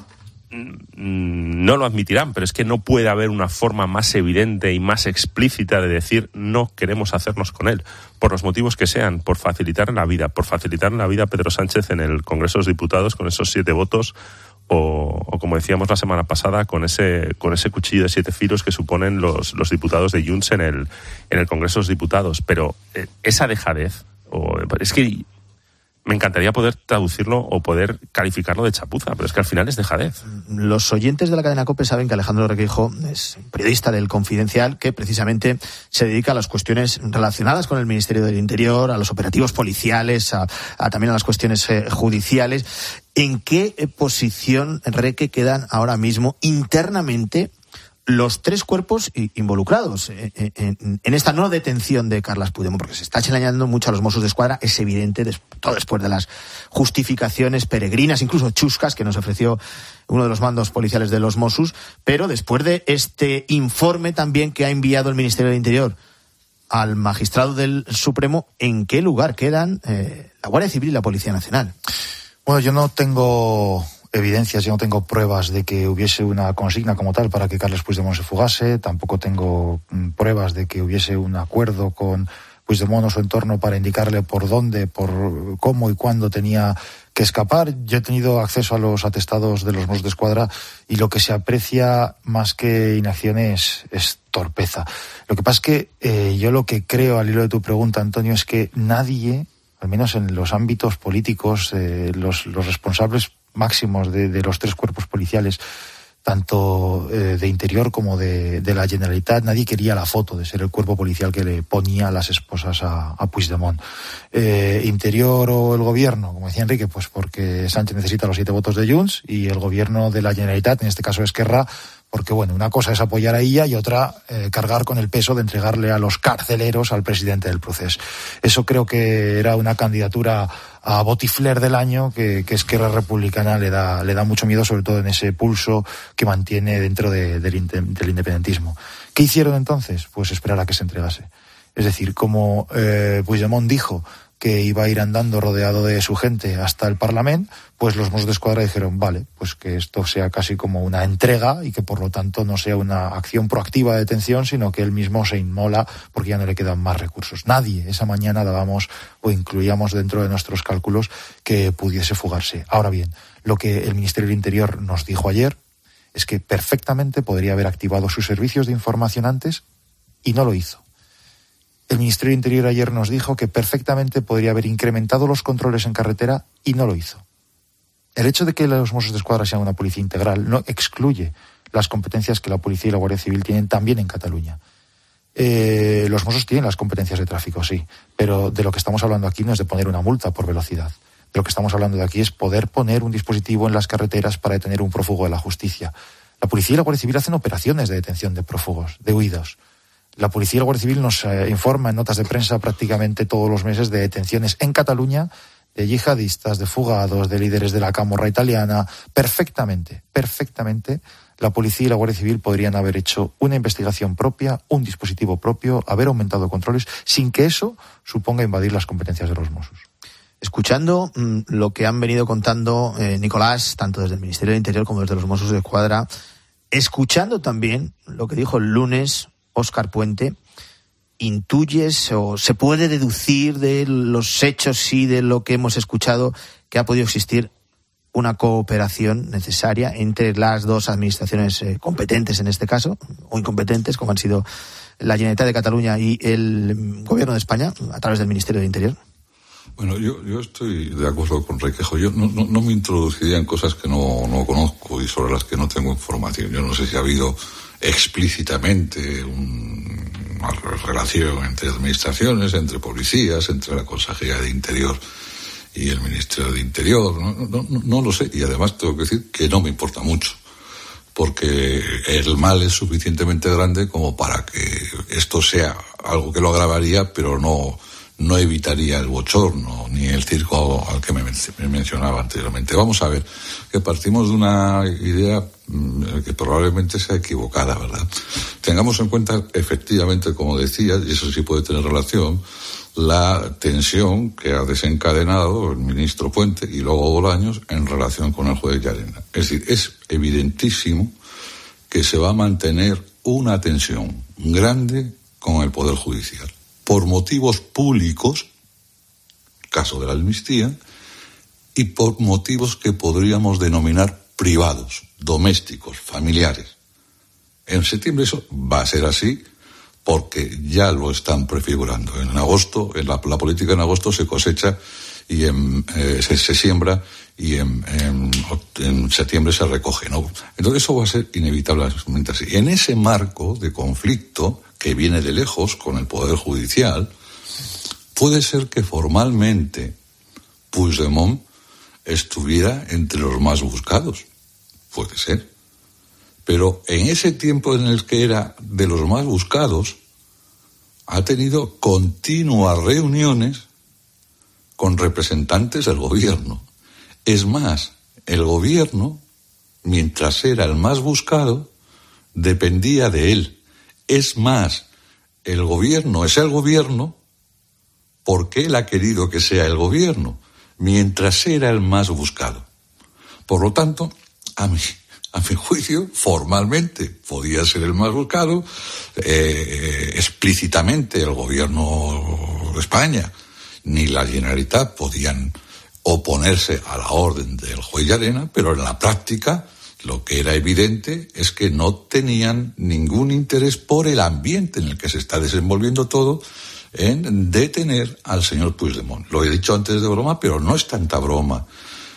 S14: no lo admitirán, pero es que no puede haber una forma más evidente y más explícita de decir no queremos hacernos con él, por los motivos que sean, por facilitar la vida a Pedro Sánchez en el Congreso de los Diputados con esos 7 votos, o como decíamos la semana pasada, con ese cuchillo de 7 filos que suponen los diputados de Junts en el Congreso de los Diputados. Pero esa dejadez, es que me encantaría poder traducirlo o poder calificarlo de chapuza, pero es que al final es dejadez. Los oyentes de la cadena COPE saben que Alejandro Requeijo es periodista del Confidencial que precisamente se dedica a las cuestiones relacionadas con el Ministerio del Interior, a los operativos policiales, también a las cuestiones judiciales. ¿En qué posición, Reque, quedan ahora mismo internamente los 3 cuerpos involucrados en esta no detención de Carles Puigdemont? Porque se está señalando mucho a los Mossos d'Esquadra, es evidente, todo después de las justificaciones peregrinas, incluso chuscas, que nos ofreció uno de los mandos policiales de los Mossos, pero después de este informe también que ha enviado el Ministerio del Interior al magistrado del Supremo, ¿en qué lugar quedan la Guardia Civil y la Policía Nacional?
S15: Bueno, yo no tengo
S12: evidencias, yo no tengo pruebas de que hubiese una consigna como tal para que Carles Puigdemont se fugase, tampoco tengo pruebas de que hubiese un acuerdo con Puigdemont o su entorno para indicarle por dónde, por cómo y cuándo tenía que escapar. Yo he tenido acceso a los atestados de los Mossos d'Esquadra y lo que se aprecia más que inacción es torpeza. Lo que pasa es que yo lo que creo, al hilo de tu pregunta, Antonio, es que nadie, al menos en los ámbitos políticos, los responsables máximos de los tres cuerpos policiales, tanto de Interior como de la Generalitat, nadie quería la foto de ser el cuerpo policial que le ponía a las esposas a Puigdemont. Interior o el gobierno, como decía Enrique, pues porque Sánchez necesita los 7 votos de Junts, y el gobierno de la Generalitat, en este caso Esquerra, porque bueno, una cosa es apoyar a ella y otra cargar con el peso de entregarle a los carceleros al presidente del Procés. Eso creo que era una candidatura a botifler del año que Esquerra Republicana le da mucho miedo, sobre todo en ese pulso que mantiene dentro del independentismo. ¿Qué hicieron entonces? Pues esperar a que se entregase. Es decir, como Puigdemont dijo que iba a ir andando rodeado de su gente hasta el Parlamento, pues los Mossos d'Esquadra dijeron, vale, pues que esto sea casi como una entrega y que por lo tanto no sea una acción proactiva de detención, sino que él mismo se inmola porque ya no le quedan más recursos. Nadie esa mañana dábamos o incluíamos dentro de nuestros cálculos que pudiese fugarse. Ahora bien, lo que el Ministerio del Interior nos dijo ayer es que perfectamente podría haber activado sus servicios de información antes y no lo hizo. El Ministerio del Interior ayer nos dijo que perfectamente podría haber incrementado los controles en carretera y no lo hizo. El hecho de que los Mossos d'Esquadra sean una policía integral no excluye las competencias que la Policía y la Guardia Civil tienen también en Cataluña. Los Mossos tienen las competencias de tráfico, sí, pero de lo que estamos hablando aquí no es de poner una multa por velocidad. De lo que estamos hablando de aquí es poder poner un dispositivo en las carreteras para detener un prófugo de la justicia. La Policía y la Guardia Civil hacen operaciones de detención de prófugos, de huidos. La Policía y la Guardia Civil nos informa en notas de prensa prácticamente todos los meses de detenciones en Cataluña de yihadistas, de fugados, de líderes de la camorra italiana. Perfectamente, la Policía y la Guardia Civil podrían haber hecho una investigación propia, un dispositivo propio, haber aumentado controles, sin que eso suponga invadir las competencias de los Mossos.
S2: Escuchando lo que han venido contando Nicolás, tanto desde el Ministerio del Interior como desde los Mossos d'Esquadra, escuchando también lo que dijo el lunes Óscar Puente, ¿intuyes o se puede deducir de los hechos y de lo que hemos escuchado que ha podido existir una cooperación necesaria entre las dos administraciones competentes en este caso, o incompetentes, como han sido la Generalitat de Cataluña y el Gobierno de España, a través del Ministerio de Interior?
S15: Bueno, yo estoy de acuerdo con Requejo. Yo no me introduciría en cosas que no conozco y sobre las que no tengo información. Yo no sé si ha habido explícitamente una relación entre administraciones, entre policías, entre la Consejería de Interior y el Ministerio de Interior. No lo sé, y además tengo que decir que no me importa mucho, porque el mal es suficientemente grande como para que esto sea algo que lo agravaría, pero no evitaría el bochorno ni el circo al que me mencionaba anteriormente. Vamos a ver, que partimos de una idea que probablemente sea equivocada, ¿verdad? Tengamos en cuenta, efectivamente, como decía, y eso sí puede tener relación, la tensión que ha desencadenado el ministro Puente y luego Bolaños en relación con el juez Llarena. Es decir, es evidentísimo que se va a mantener una tensión grande con el Poder Judicial, por motivos públicos, caso de la amnistía, y por motivos que podríamos denominar privados, domésticos, familiares. En septiembre eso va a ser así porque ya lo están prefigurando. En agosto, la política en agosto se cosecha y se siembra y en septiembre se recoge, ¿no? Entonces eso va a ser inevitablemente así. En ese marco de conflicto que viene de lejos con el Poder Judicial, puede ser que formalmente Puigdemont estuviera entre los más buscados. Puede ser. Pero en ese tiempo en el que era de los más buscados, ha tenido continuas reuniones con representantes del gobierno. Es más, el gobierno, mientras era el más buscado, dependía de él. Es más, el gobierno es el gobierno porque él ha querido que sea el gobierno, mientras era el más buscado. Por lo tanto, a mi juicio, formalmente podía ser el más buscado, explícitamente el gobierno de España ni la Generalitat podían oponerse a la orden del juez Llarena, pero en la práctica lo que era evidente es que no tenían ningún interés por el ambiente en el que se está desenvolviendo todo en detener al señor Puigdemont. Lo he dicho antes de broma, pero no es tanta broma.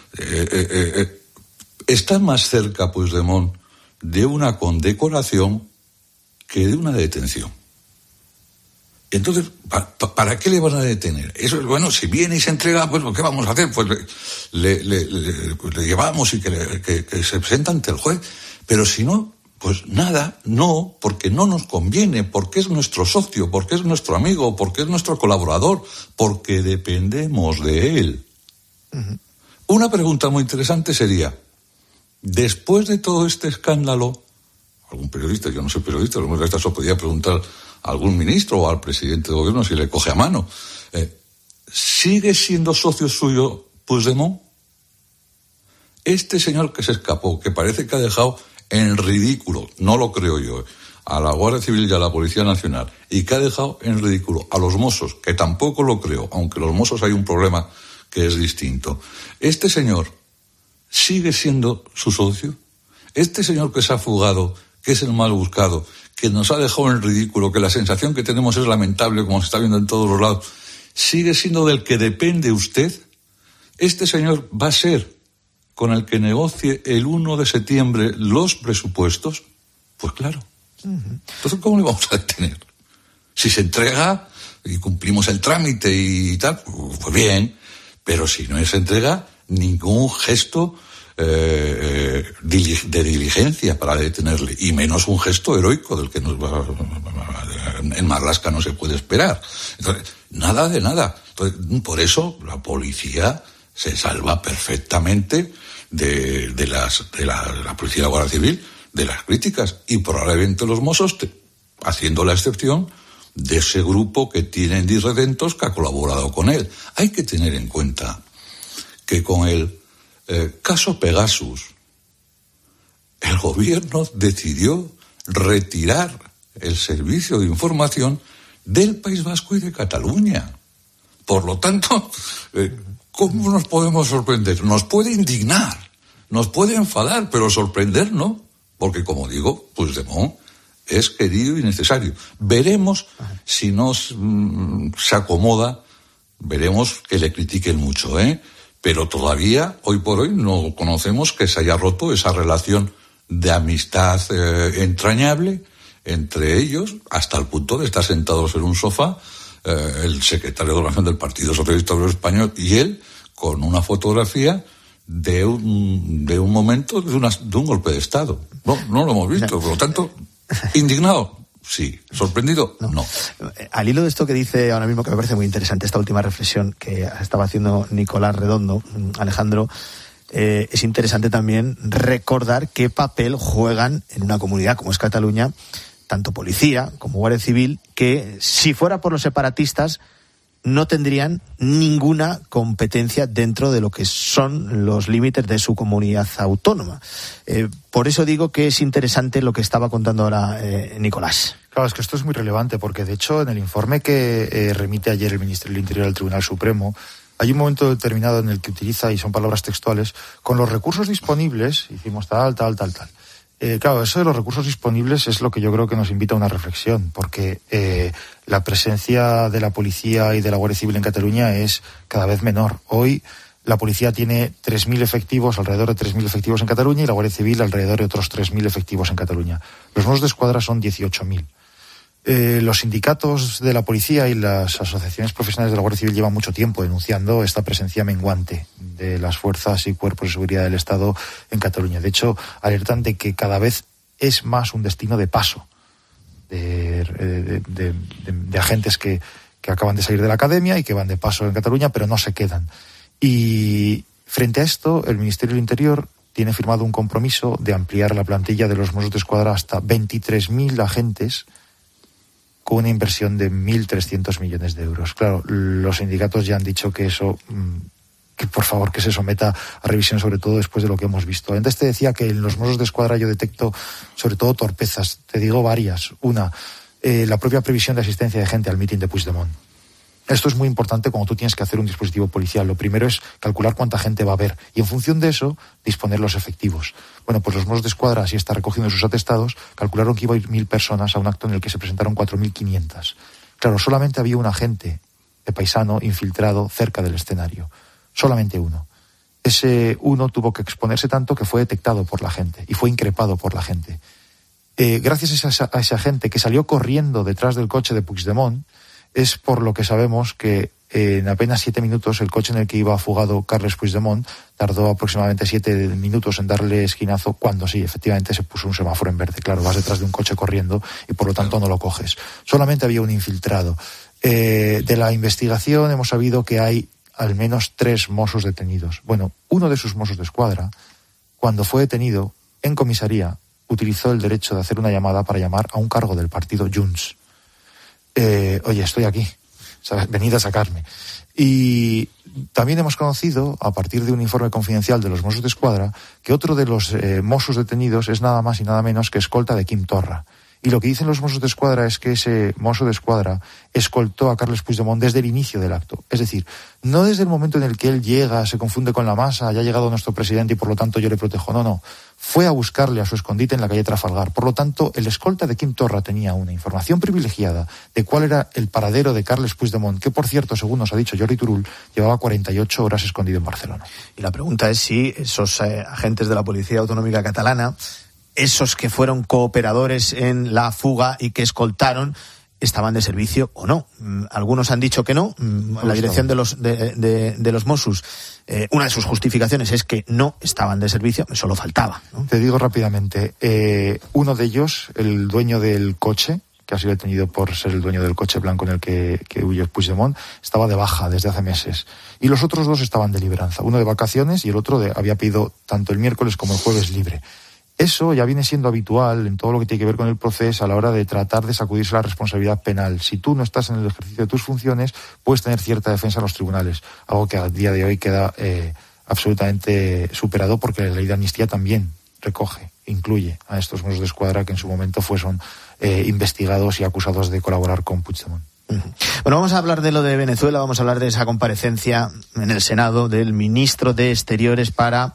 S15: Está más cerca Puigdemont de una condecoración que de una detención. Entonces, ¿para qué le van a detener? Eso es bueno, si viene y se entrega, pues ¿qué vamos a hacer? Pues le llevamos y que se presenta ante el juez. Pero si no, pues nada, no, porque no nos conviene, porque es nuestro socio, porque es nuestro amigo, porque es nuestro colaborador, porque dependemos de él. Uh-huh. Una pregunta muy interesante sería, después de todo este escándalo, algún periodista, yo no soy periodista, lo mejor eso podía preguntar a algún ministro o al presidente de gobierno si le coge a mano, ¿sigue siendo socio suyo Puigdemont? Este señor que se escapó, que parece que ha dejado en ridículo, no lo creo yo, a la Guardia Civil y a la Policía Nacional, y que ha dejado en ridículo a los Mossos, que tampoco lo creo, aunque los Mossos hay un problema que es distinto. Este señor sigue siendo su socio. Este señor que se ha fugado, que es el mal buscado, que nos ha dejado en ridículo, que la sensación que tenemos es lamentable, como se está viendo en todos los lados, ¿sigue siendo del que depende usted? Este señor va a ser con el que negocie el 1 de septiembre los presupuestos. Pues claro. Uh-huh. Entonces, ¿cómo le vamos a detener? Si se entrega y cumplimos el trámite y tal, pues bien, pero si no se entrega, ningún gesto de diligencia para detenerle, y menos un gesto heroico del que en Marlaska no se puede esperar. Entonces, nada de nada. Entonces, por eso la policía se salva perfectamente de la policía y la Guardia Civil de las críticas, y probablemente los Mossos haciendo la excepción de ese grupo que tienen disredentos que ha colaborado con él. Hay que tener en cuenta que con el caso Pegasus, el gobierno decidió retirar el servicio de información del País Vasco y de Cataluña. Por lo tanto, ¿cómo nos podemos sorprender? Nos puede indignar, nos puede enfadar, pero sorprender no, porque como digo, Puigdemont es querido y necesario. Veremos si nos se acomoda, veremos que le critiquen mucho, pero todavía, hoy por hoy, no conocemos que se haya roto esa relación de amistad entrañable entre ellos, hasta el punto de estar sentados en un sofá, el secretario de Organización del Partido Socialista Obrero Español y él, con una fotografía de un momento, de un golpe de Estado. No lo hemos visto, por lo tanto, indignado. Sí. ¿Sorprendido? No.
S2: Al hilo de esto que dice ahora mismo, que me parece muy interesante, esta última reflexión que estaba haciendo Nicolás Redondo, Alejandro, es interesante también recordar qué papel juegan en una comunidad como es Cataluña, tanto policía como Guardia Civil, que si fuera por los separatistas no tendrían ninguna competencia dentro de lo que son los límites de su comunidad autónoma. Por eso digo que es interesante lo que estaba contando ahora Nicolás.
S12: Claro, es que esto es muy relevante porque, de hecho, en el informe que remite ayer el Ministerio del Interior al Tribunal Supremo, hay un momento determinado en el que utiliza, y son palabras textuales, con los recursos disponibles, hicimos tal. Claro, eso de los recursos disponibles es lo que yo creo que nos invita a una reflexión, porque la presencia de la policía y de la Guardia Civil en Cataluña es cada vez menor. Hoy la policía tiene 3.000 efectivos, alrededor de 3.000 efectivos en Cataluña, y la Guardia Civil alrededor de otros 3.000 efectivos en Cataluña. Los Mossos de Escuadra son 18.000. Los sindicatos de la policía y las asociaciones profesionales de la Guardia Civil llevan mucho tiempo denunciando esta presencia menguante de las fuerzas y cuerpos de seguridad del Estado en Cataluña. De hecho, alertan de que cada vez es más un destino de paso de agentes que acaban de salir de la academia y que van de paso en Cataluña, pero no se quedan. Y frente a esto, el Ministerio del Interior tiene firmado un compromiso de ampliar la plantilla de los Mossos de Escuadra hasta 23.000 agentes, con una inversión de 1.300 millones de euros. Claro, los sindicatos ya han dicho que eso que por favor que se someta a revisión, sobre todo después de lo que hemos visto. Antes te decía que en los Mossos d'Esquadra yo detecto sobre todo torpezas, te digo varias. Una, la propia previsión de asistencia de gente al mitin de Puigdemont. Esto es muy importante cuando tú tienes que hacer un dispositivo policial. Lo primero es calcular cuánta gente va a haber y en función de eso disponer los efectivos. Bueno, pues los Mossos d'Esquadra, así está recogiendo sus atestados, calcularon que iba a ir 1.000 personas a un acto en el que se presentaron 4.500. Claro, solamente había un agente de paisano infiltrado cerca del escenario. Solamente uno. Ese uno tuvo que exponerse tanto que fue detectado por la gente y fue increpado por la gente. Gracias a ese agente que salió corriendo detrás del coche de Puigdemont, es por lo que sabemos que en apenas 7 minutos el coche en el que iba fugado Carles Puigdemont tardó aproximadamente 7 minutos en darle esquinazo, cuando sí, efectivamente se puso un semáforo en verde. Claro, vas detrás de un coche corriendo y por lo tanto no lo coges. Solamente había un infiltrado. De la investigación hemos sabido que hay al menos 3 Mossos detenidos. Bueno, uno de sus Mossos d'Esquadra, cuando fue detenido en comisaría, utilizó el derecho de hacer una llamada para llamar a un cargo del partido Junts. Oye, estoy aquí, venid a sacarme. Y también hemos conocido, a partir de un informe confidencial de los Mossos d'Esquadra, que otro de los Mossos detenidos es nada más y nada menos que escolta de Quim Torra. Y lo que dicen los Mossos d'Esquadra es que ese Mosso d'Esquadra escoltó a Carles Puigdemont desde el inicio del acto. Es decir, no desde el momento en el que él llega, se confunde con la masa, ya ha llegado nuestro presidente y por lo tanto yo le protejo. No. Fue a buscarle a su escondite en la calle Trafalgar. Por lo tanto, el escolta de Quim Torra tenía una información privilegiada de cuál era el paradero de Carles Puigdemont, que por cierto, según nos ha dicho Jordi Turull, llevaba 48 horas escondido en Barcelona.
S2: Y la pregunta es si esos agentes de la Policía Autonómica Catalana, esos que fueron cooperadores en la fuga y que escoltaron, estaban de servicio o no. Algunos han dicho que no. La dirección de los Mossos, una de sus justificaciones es que no estaban de servicio, solo faltaba, ¿no?
S12: Te digo rápidamente, uno de ellos, el dueño del coche, que ha sido detenido por ser el dueño del coche blanco en el que huyó Puigdemont, estaba de baja desde hace meses. Y los otros 2 estaban de libranza, uno de vacaciones y el otro había pedido tanto el miércoles como el jueves libre. Eso ya viene siendo habitual en todo lo que tiene que ver con el proceso a la hora de tratar de sacudirse la responsabilidad penal. Si tú no estás en el ejercicio de tus funciones, puedes tener cierta defensa en los tribunales, algo que a día de hoy queda absolutamente superado porque la ley de amnistía también incluye a estos Mossos d'Esquadra que en su momento fueron investigados y acusados de colaborar con Puigdemont.
S2: Bueno, vamos a hablar de lo de Venezuela, vamos a hablar de esa comparecencia en el Senado del ministro de Exteriores para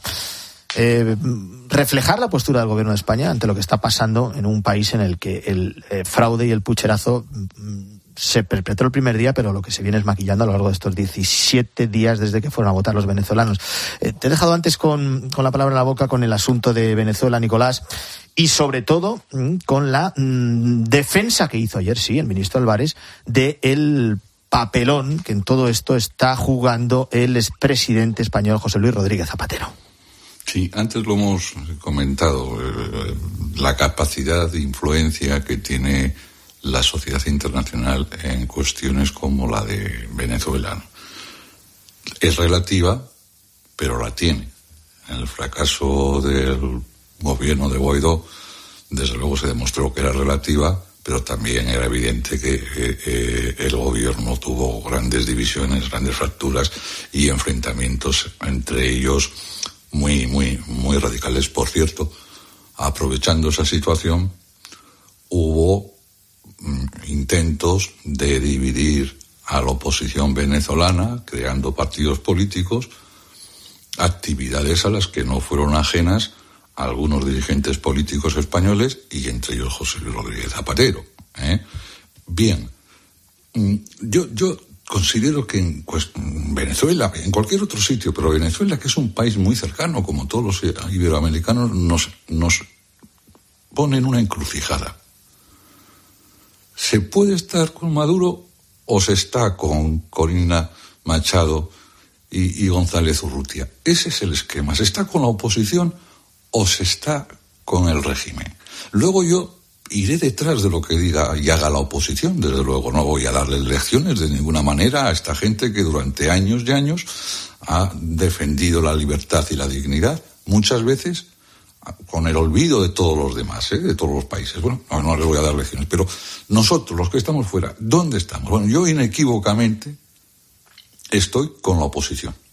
S2: reflejar la postura del gobierno de España ante lo que está pasando en un país en el que el fraude y el pucherazo se perpetró el primer día, pero lo que se viene es maquillando a lo largo de estos 17 días desde que fueron a votar los venezolanos. Te he dejado antes con la palabra en la boca con el asunto de Venezuela, Nicolás, y sobre todo con la defensa que hizo ayer, sí, el ministro Álvarez, del papelón que en todo esto está jugando el expresidente español José Luis Rodríguez Zapatero.
S15: Sí, antes lo hemos comentado, la capacidad de influencia que tiene la sociedad internacional en cuestiones como la de Venezuela. Es relativa, pero la tiene. En el fracaso del gobierno de Guaidó, desde luego se demostró que era relativa, pero también era evidente que el gobierno tuvo grandes divisiones, grandes fracturas y enfrentamientos entre ellos muy radicales. Por cierto, aprovechando esa situación, hubo intentos de dividir a la oposición venezolana, creando partidos políticos, actividades a las que no fueron ajenas a algunos dirigentes políticos españoles y entre ellos José Luis Rodríguez Zapatero. Bien, yo considero que en Venezuela, en cualquier otro sitio, pero Venezuela, que es un país muy cercano, como todos los iberoamericanos, nos pone en una encrucijada. ¿Se puede estar con Maduro o se está con Corina Machado y González Urrutia? Ese es el esquema. ¿Se está con la oposición o se está con el régimen? Luego yo iré detrás de lo que diga y haga la oposición. Desde luego no voy a darle lecciones de ninguna manera a esta gente que durante años y años ha defendido la libertad y la dignidad, muchas veces con el olvido de todos los demás, de todos los países. Bueno, no les voy a dar lecciones, pero nosotros, los que estamos fuera, ¿dónde estamos? Bueno, yo inequívocamente estoy con la oposición.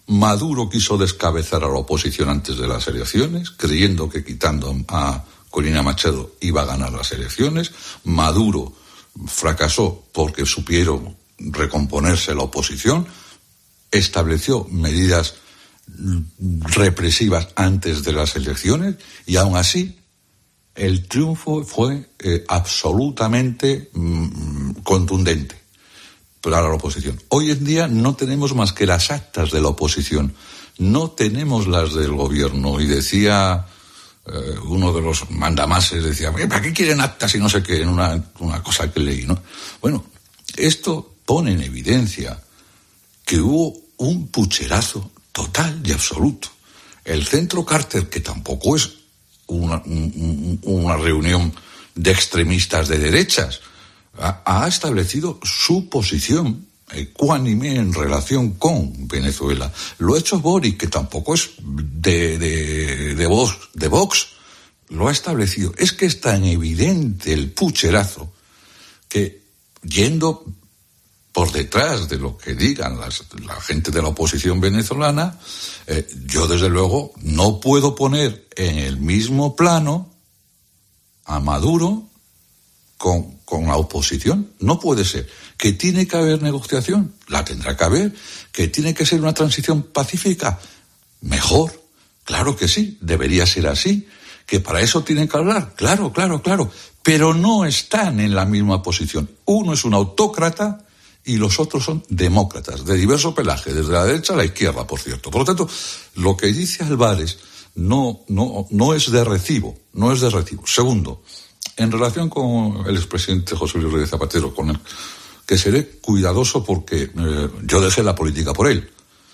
S15: Maduro quiso descabezar a la oposición antes de las elecciones, creyendo que quitando a Corina Machado iba a ganar las elecciones. Maduro fracasó porque supieron recomponerse la oposición, estableció medidas represivas antes de las elecciones y aún así el triunfo fue absolutamente contundente para la oposición. Hoy en día no tenemos más que las actas de la oposición, no tenemos las del gobierno. Y decía uno de los mandamases, decía, ¿para qué quieren actas y no sé qué? En una cosa que leí, ¿no? Bueno, esto pone en evidencia que hubo un pucherazo total y absoluto. El Centro Carter, que tampoco es una reunión de extremistas de derechas, ha establecido su posición ecuánime en relación con Venezuela. Lo ha hecho Boric, que tampoco es de Vox, lo ha establecido. Es que es tan evidente el pucherazo que, yendo por detrás de lo que digan la gente de la oposición venezolana, yo desde luego no puedo poner en el mismo plano a Maduro con la oposición. No puede ser. Que tiene que haber negociación, la tendrá que haber. Que tiene que ser una transición pacífica, mejor, claro que sí, debería ser así. Que para eso tienen que hablar, claro, pero no están en la misma posición. Uno es un autócrata y los otros son demócratas, de diverso pelaje, desde la derecha a la izquierda, por cierto. Por lo tanto, lo que dice Álvarez no es de recibo, no es de recibo. Segundo, en relación con el expresidente José Luis Rodríguez Zapatero, con el que seré cuidadoso porque yo dejé la política por él,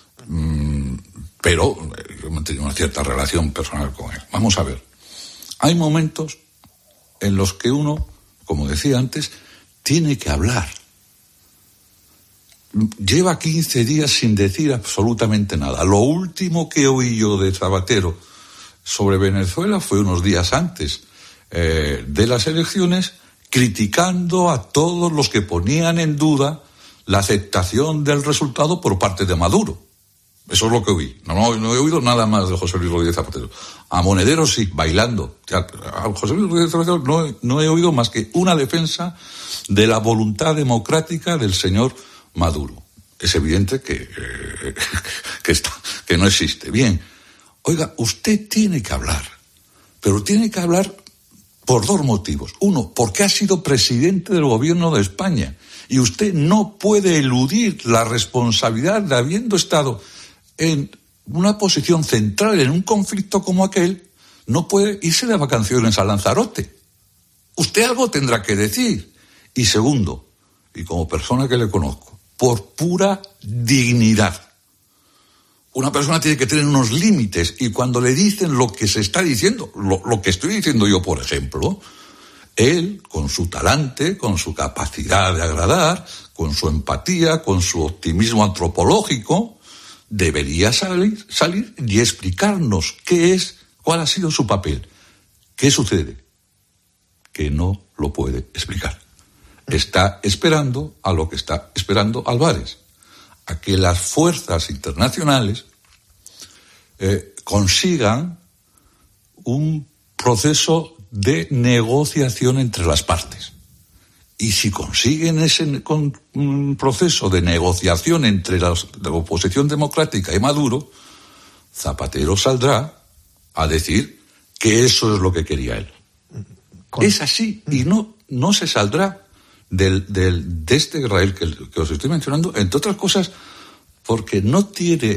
S15: pero yo he mantenido una cierta relación personal con él. Vamos a ver, hay momentos en los que uno, como decía antes, tiene que hablar. Lleva 15 días sin decir absolutamente nada. Lo último que oí yo de Zapatero sobre Venezuela fue unos días antes de las elecciones, criticando a todos los que ponían en duda la aceptación del resultado por parte de Maduro. Eso es lo que oí. No he oído nada más de José Luis Rodríguez Zapatero. A Monedero sí, bailando. A José Luis Rodríguez Zapatero no he oído más que una defensa de la voluntad democrática del señor Maduro. Es evidente que no existe. Bien, oiga, usted tiene que hablar, pero tiene que hablar por dos motivos. Uno, porque ha sido presidente del gobierno de España y usted no puede eludir la responsabilidad de, habiendo estado en una posición central en un conflicto como aquel, no puede irse de vacaciones a Lanzarote. Usted algo tendrá que decir. Y segundo, y como persona que le conozco, por pura dignidad. Una persona tiene que tener unos límites, y cuando le dicen lo que se está diciendo, lo que estoy diciendo yo, por ejemplo, él, con su talante, con su capacidad de agradar, con su empatía, con su optimismo antropológico, debería salir y explicarnos cuál ha sido su papel. ¿Qué sucede? Que no lo puede explicar. Está esperando a lo que está esperando Álvarez, a que las fuerzas internacionales consigan un proceso de negociación entre las partes. Y si consiguen ese proceso de negociación entre la oposición democrática y Maduro, Zapatero saldrá a decir que eso es lo que quería él. Es así, y no se saldrá de este Israel que os estoy mencionando, entre otras cosas, porque no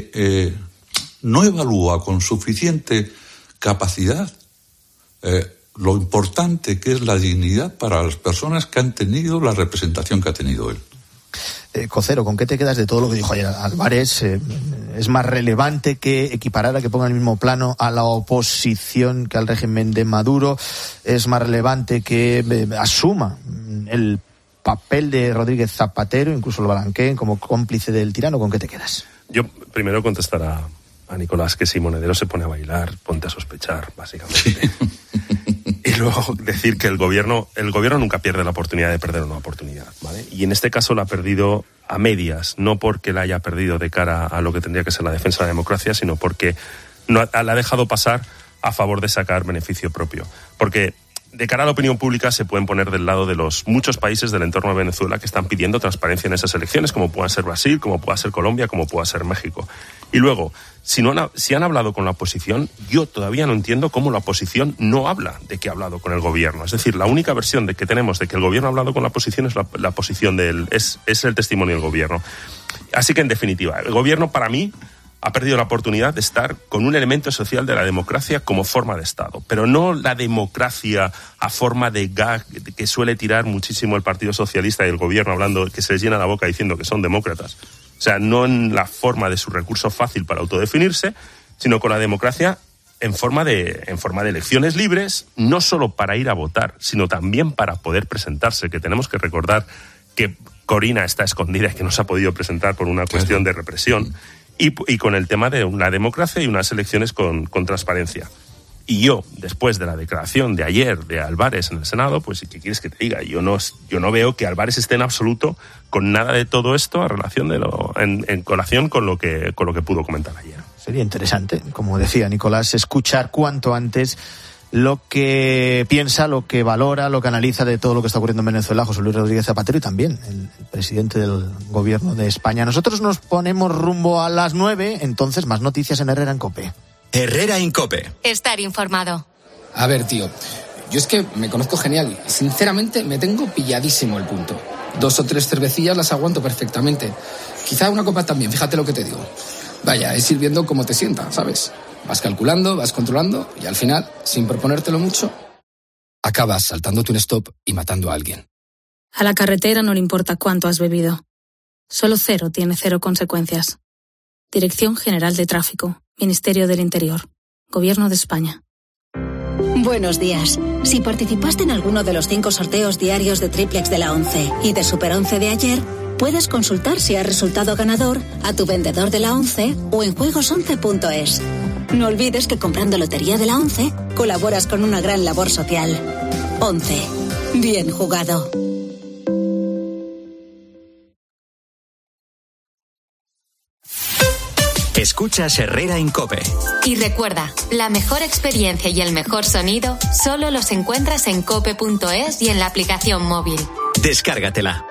S15: evalúa con suficiente capacidad lo importante que es la dignidad para las personas que han tenido la representación que ha tenido él.
S2: Cocero, ¿con qué te quedas de todo lo que dijo ayer Álvarez? ¿Es más relevante que equiparara, que ponga en el mismo plano a la oposición que al régimen de Maduro? ¿Es más relevante que asuma el papel de Rodríguez Zapatero, incluso lo blanqueen como cómplice del tirano? ¿Con qué te quedas?
S14: Yo primero contestar a Nicolás que si Monedero se pone a bailar, ponte a sospechar, básicamente. Y luego decir que el gobierno nunca pierde la oportunidad de perder una oportunidad, ¿vale? Y en este caso la ha perdido a medias, no porque la haya perdido de cara a lo que tendría que ser la defensa de la democracia, sino porque la ha dejado pasar a favor de sacar beneficio propio. Porque de cara a la opinión pública se pueden poner del lado de los muchos países del entorno de Venezuela que están pidiendo transparencia en esas elecciones, como pueda ser Brasil, como pueda ser Colombia, como pueda ser México. Y luego, si han hablado con la oposición, yo todavía no entiendo cómo la oposición no habla de que ha hablado con el gobierno. Es decir, la única versión que tenemos de que el gobierno ha hablado con la oposición es la posición es el testimonio del gobierno. Así que, en definitiva, el gobierno, para mí, ha perdido la oportunidad de estar con un elemento social de la democracia como forma de Estado, pero no la democracia a forma de gag que suele tirar muchísimo el Partido Socialista y el gobierno, hablando que se les llena la boca diciendo que son demócratas. O sea, no en la forma de su recurso fácil para autodefinirse, sino con la democracia en forma de elecciones libres, no solo para ir a votar, sino también para poder presentarse, que tenemos que recordar que Corina está escondida y que no se ha podido presentar por una cuestión de represión. Y con el tema de una democracia y unas elecciones con transparencia. Y yo, después de la declaración de ayer de Álvarez en el Senado, pues, ¿qué quieres que te diga? Yo no veo que Álvarez esté en absoluto con nada de todo esto en colación con lo que pudo comentar ayer.
S2: Sería interesante, como decía Nicolás, escuchar cuanto antes lo que piensa, lo que valora, lo que analiza de todo lo que está ocurriendo en Venezuela José Luis Rodríguez Zapatero y también el presidente del gobierno de España. Nosotros nos ponemos rumbo a las 9, entonces más noticias en Herrera en COPE.
S10: Herrera en COPE.
S16: Estar informado.
S17: A ver, tío, yo es que me conozco genial y sinceramente me tengo pilladísimo el punto. 2 o 3 cervecillas las aguanto perfectamente. Quizá una copa también, fíjate lo que te digo. Vaya, es ir viendo cómo te sienta, ¿sabes? Vas calculando, vas controlando y al final, sin proponértelo mucho, acabas saltándote un stop y matando a alguien.
S9: A la carretera no le importa cuánto has bebido. Solo cero tiene 0 consecuencias. Dirección General de Tráfico, Ministerio del Interior, Gobierno de España.
S18: Buenos días. Si participaste en alguno de los 5 sorteos diarios de Triplex de la 11 y de Super 11 de ayer, puedes consultar si has resultado ganador a tu vendedor de la 11 o en juegos11.es. No olvides que comprando Lotería de la 11 colaboras con una gran labor social. 11. Bien jugado.
S10: Escuchas Herrera en COPE.
S16: Y recuerda, la mejor experiencia y el mejor sonido solo los encuentras en cope.es y en la aplicación móvil.
S10: Descárgatela.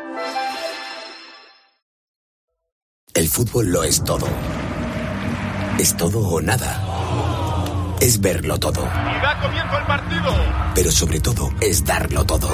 S19: El fútbol lo es todo. Es todo o nada. Es verlo todo.
S20: Y da comienzo el partido.
S19: Pero sobre todo es darlo todo.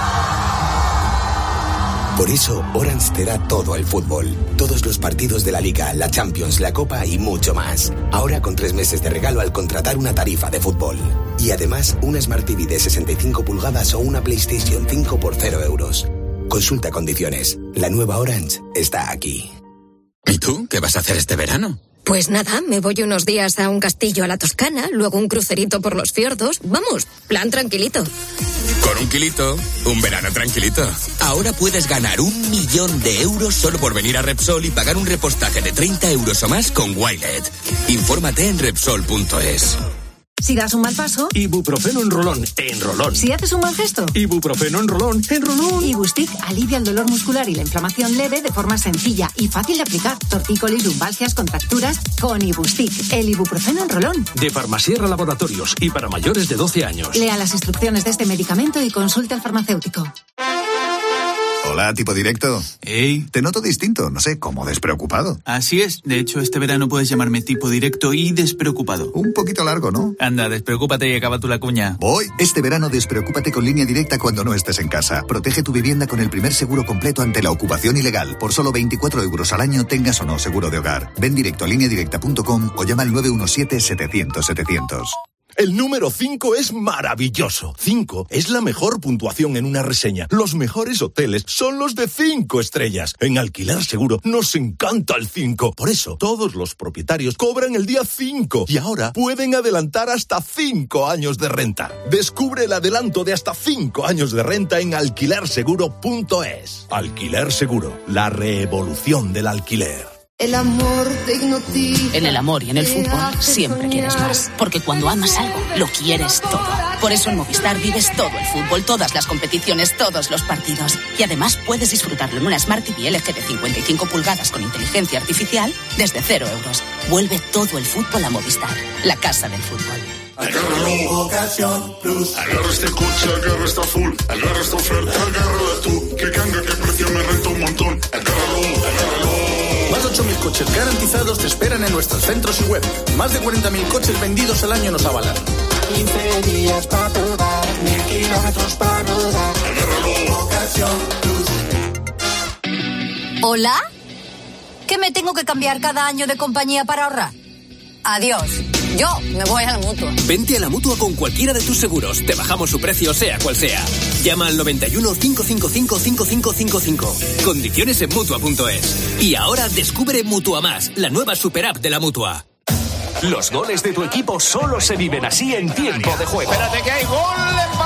S19: Por eso Orange te da todo el fútbol. Todos los partidos de la Liga, la Champions, la Copa y mucho más. Ahora con 3 meses de regalo al contratar una tarifa de fútbol. Y además una Smart TV de 65 pulgadas o una PlayStation 5 por 0 euros. Consulta condiciones. La nueva Orange está aquí.
S5: ¿Y tú? ¿Qué vas a hacer este verano?
S16: Pues nada, me voy unos días a un castillo a la Toscana, luego un crucerito por los fiordos. Vamos, plan tranquilito.
S5: Con un kilito, un verano tranquilito. Ahora puedes ganar 1 millón de euros solo por venir a Repsol y pagar un repostaje de 30 euros o más con Wilet. Infórmate en Repsol.es.
S22: Si das un mal paso,
S11: Ibuprofeno en rolón, en rolón.
S22: Si haces un mal gesto,
S11: Ibuprofeno en rolón, en rolón.
S22: Ibustic alivia el dolor muscular y la inflamación leve de forma sencilla y fácil de aplicar. Tortícolis, lumbalgias, contracturas, con Ibustic, el ibuprofeno en rolón.
S11: De Farmasierra Laboratorios y para mayores de 12 años.
S22: Lea las instrucciones de este medicamento y consulte al farmacéutico.
S23: Hola, tipo directo.
S28: Hey.
S23: Te noto distinto, no sé, como despreocupado.
S28: Así es, de hecho este verano puedes llamarme tipo directo y despreocupado.
S23: Un poquito largo, ¿no?
S28: Anda, despreocúpate y acaba tú la cuña.
S23: Voy. Este verano despreocúpate con Línea Directa cuando no estés en casa. Protege tu vivienda con el primer seguro completo ante la ocupación ilegal. Por solo 24 euros al año tengas o no seguro de hogar. Ven directo a lineadirecta.com o llama al 917-700-700.
S29: El número 5 es maravilloso. 5 es la mejor puntuación en una reseña. Los mejores hoteles son los de 5 estrellas. En Alquiler Seguro nos encanta el 5. Por eso, todos los propietarios cobran el día 5 y ahora pueden adelantar hasta 5 años de renta. Descubre el adelanto de hasta 5 años de renta en alquilerseguro.es. Alquiler Seguro, la revolución del alquiler.
S30: El amor te hipnotiza.
S13: En el amor y en el fútbol siempre quieres más. Porque cuando amas algo, lo quieres todo. Por eso en Movistar vives todo el fútbol, todas las competiciones, todos los partidos. Y además puedes disfrutarlo en una Smart TV LG de 55 pulgadas con inteligencia artificial desde 0 euros. Vuelve todo el fútbol a Movistar, la casa del fútbol.
S1: Agárralo, Ocasión Plus. Agarra este coche, agarra esta full. Agarra esta oferta, agárrala tú. Que canga, que precio me renta un montón. Agárralo.
S3: Más de 8.000 coches garantizados te esperan en nuestros centros y web. Más de 40.000 coches vendidos al año nos avalan.
S1: 15 días para probar, 1000 kilómetros para rodar. Agárralo, Ocasión Plus.
S4: ¿Hola? ¿Que me tengo que cambiar cada año de compañía para ahorrar? Adiós. Yo me voy a la Mutua.
S11: Vente a la Mutua con cualquiera de tus seguros. Te bajamos su precio, sea cual sea. Llama al 91 555 5555. Condiciones en Mutua.es. Y ahora descubre Mutua Más, la nueva super app de la Mutua.
S6: Los goles de tu equipo solo se viven así en tiempo de juego.
S2: Espérate que hay gol.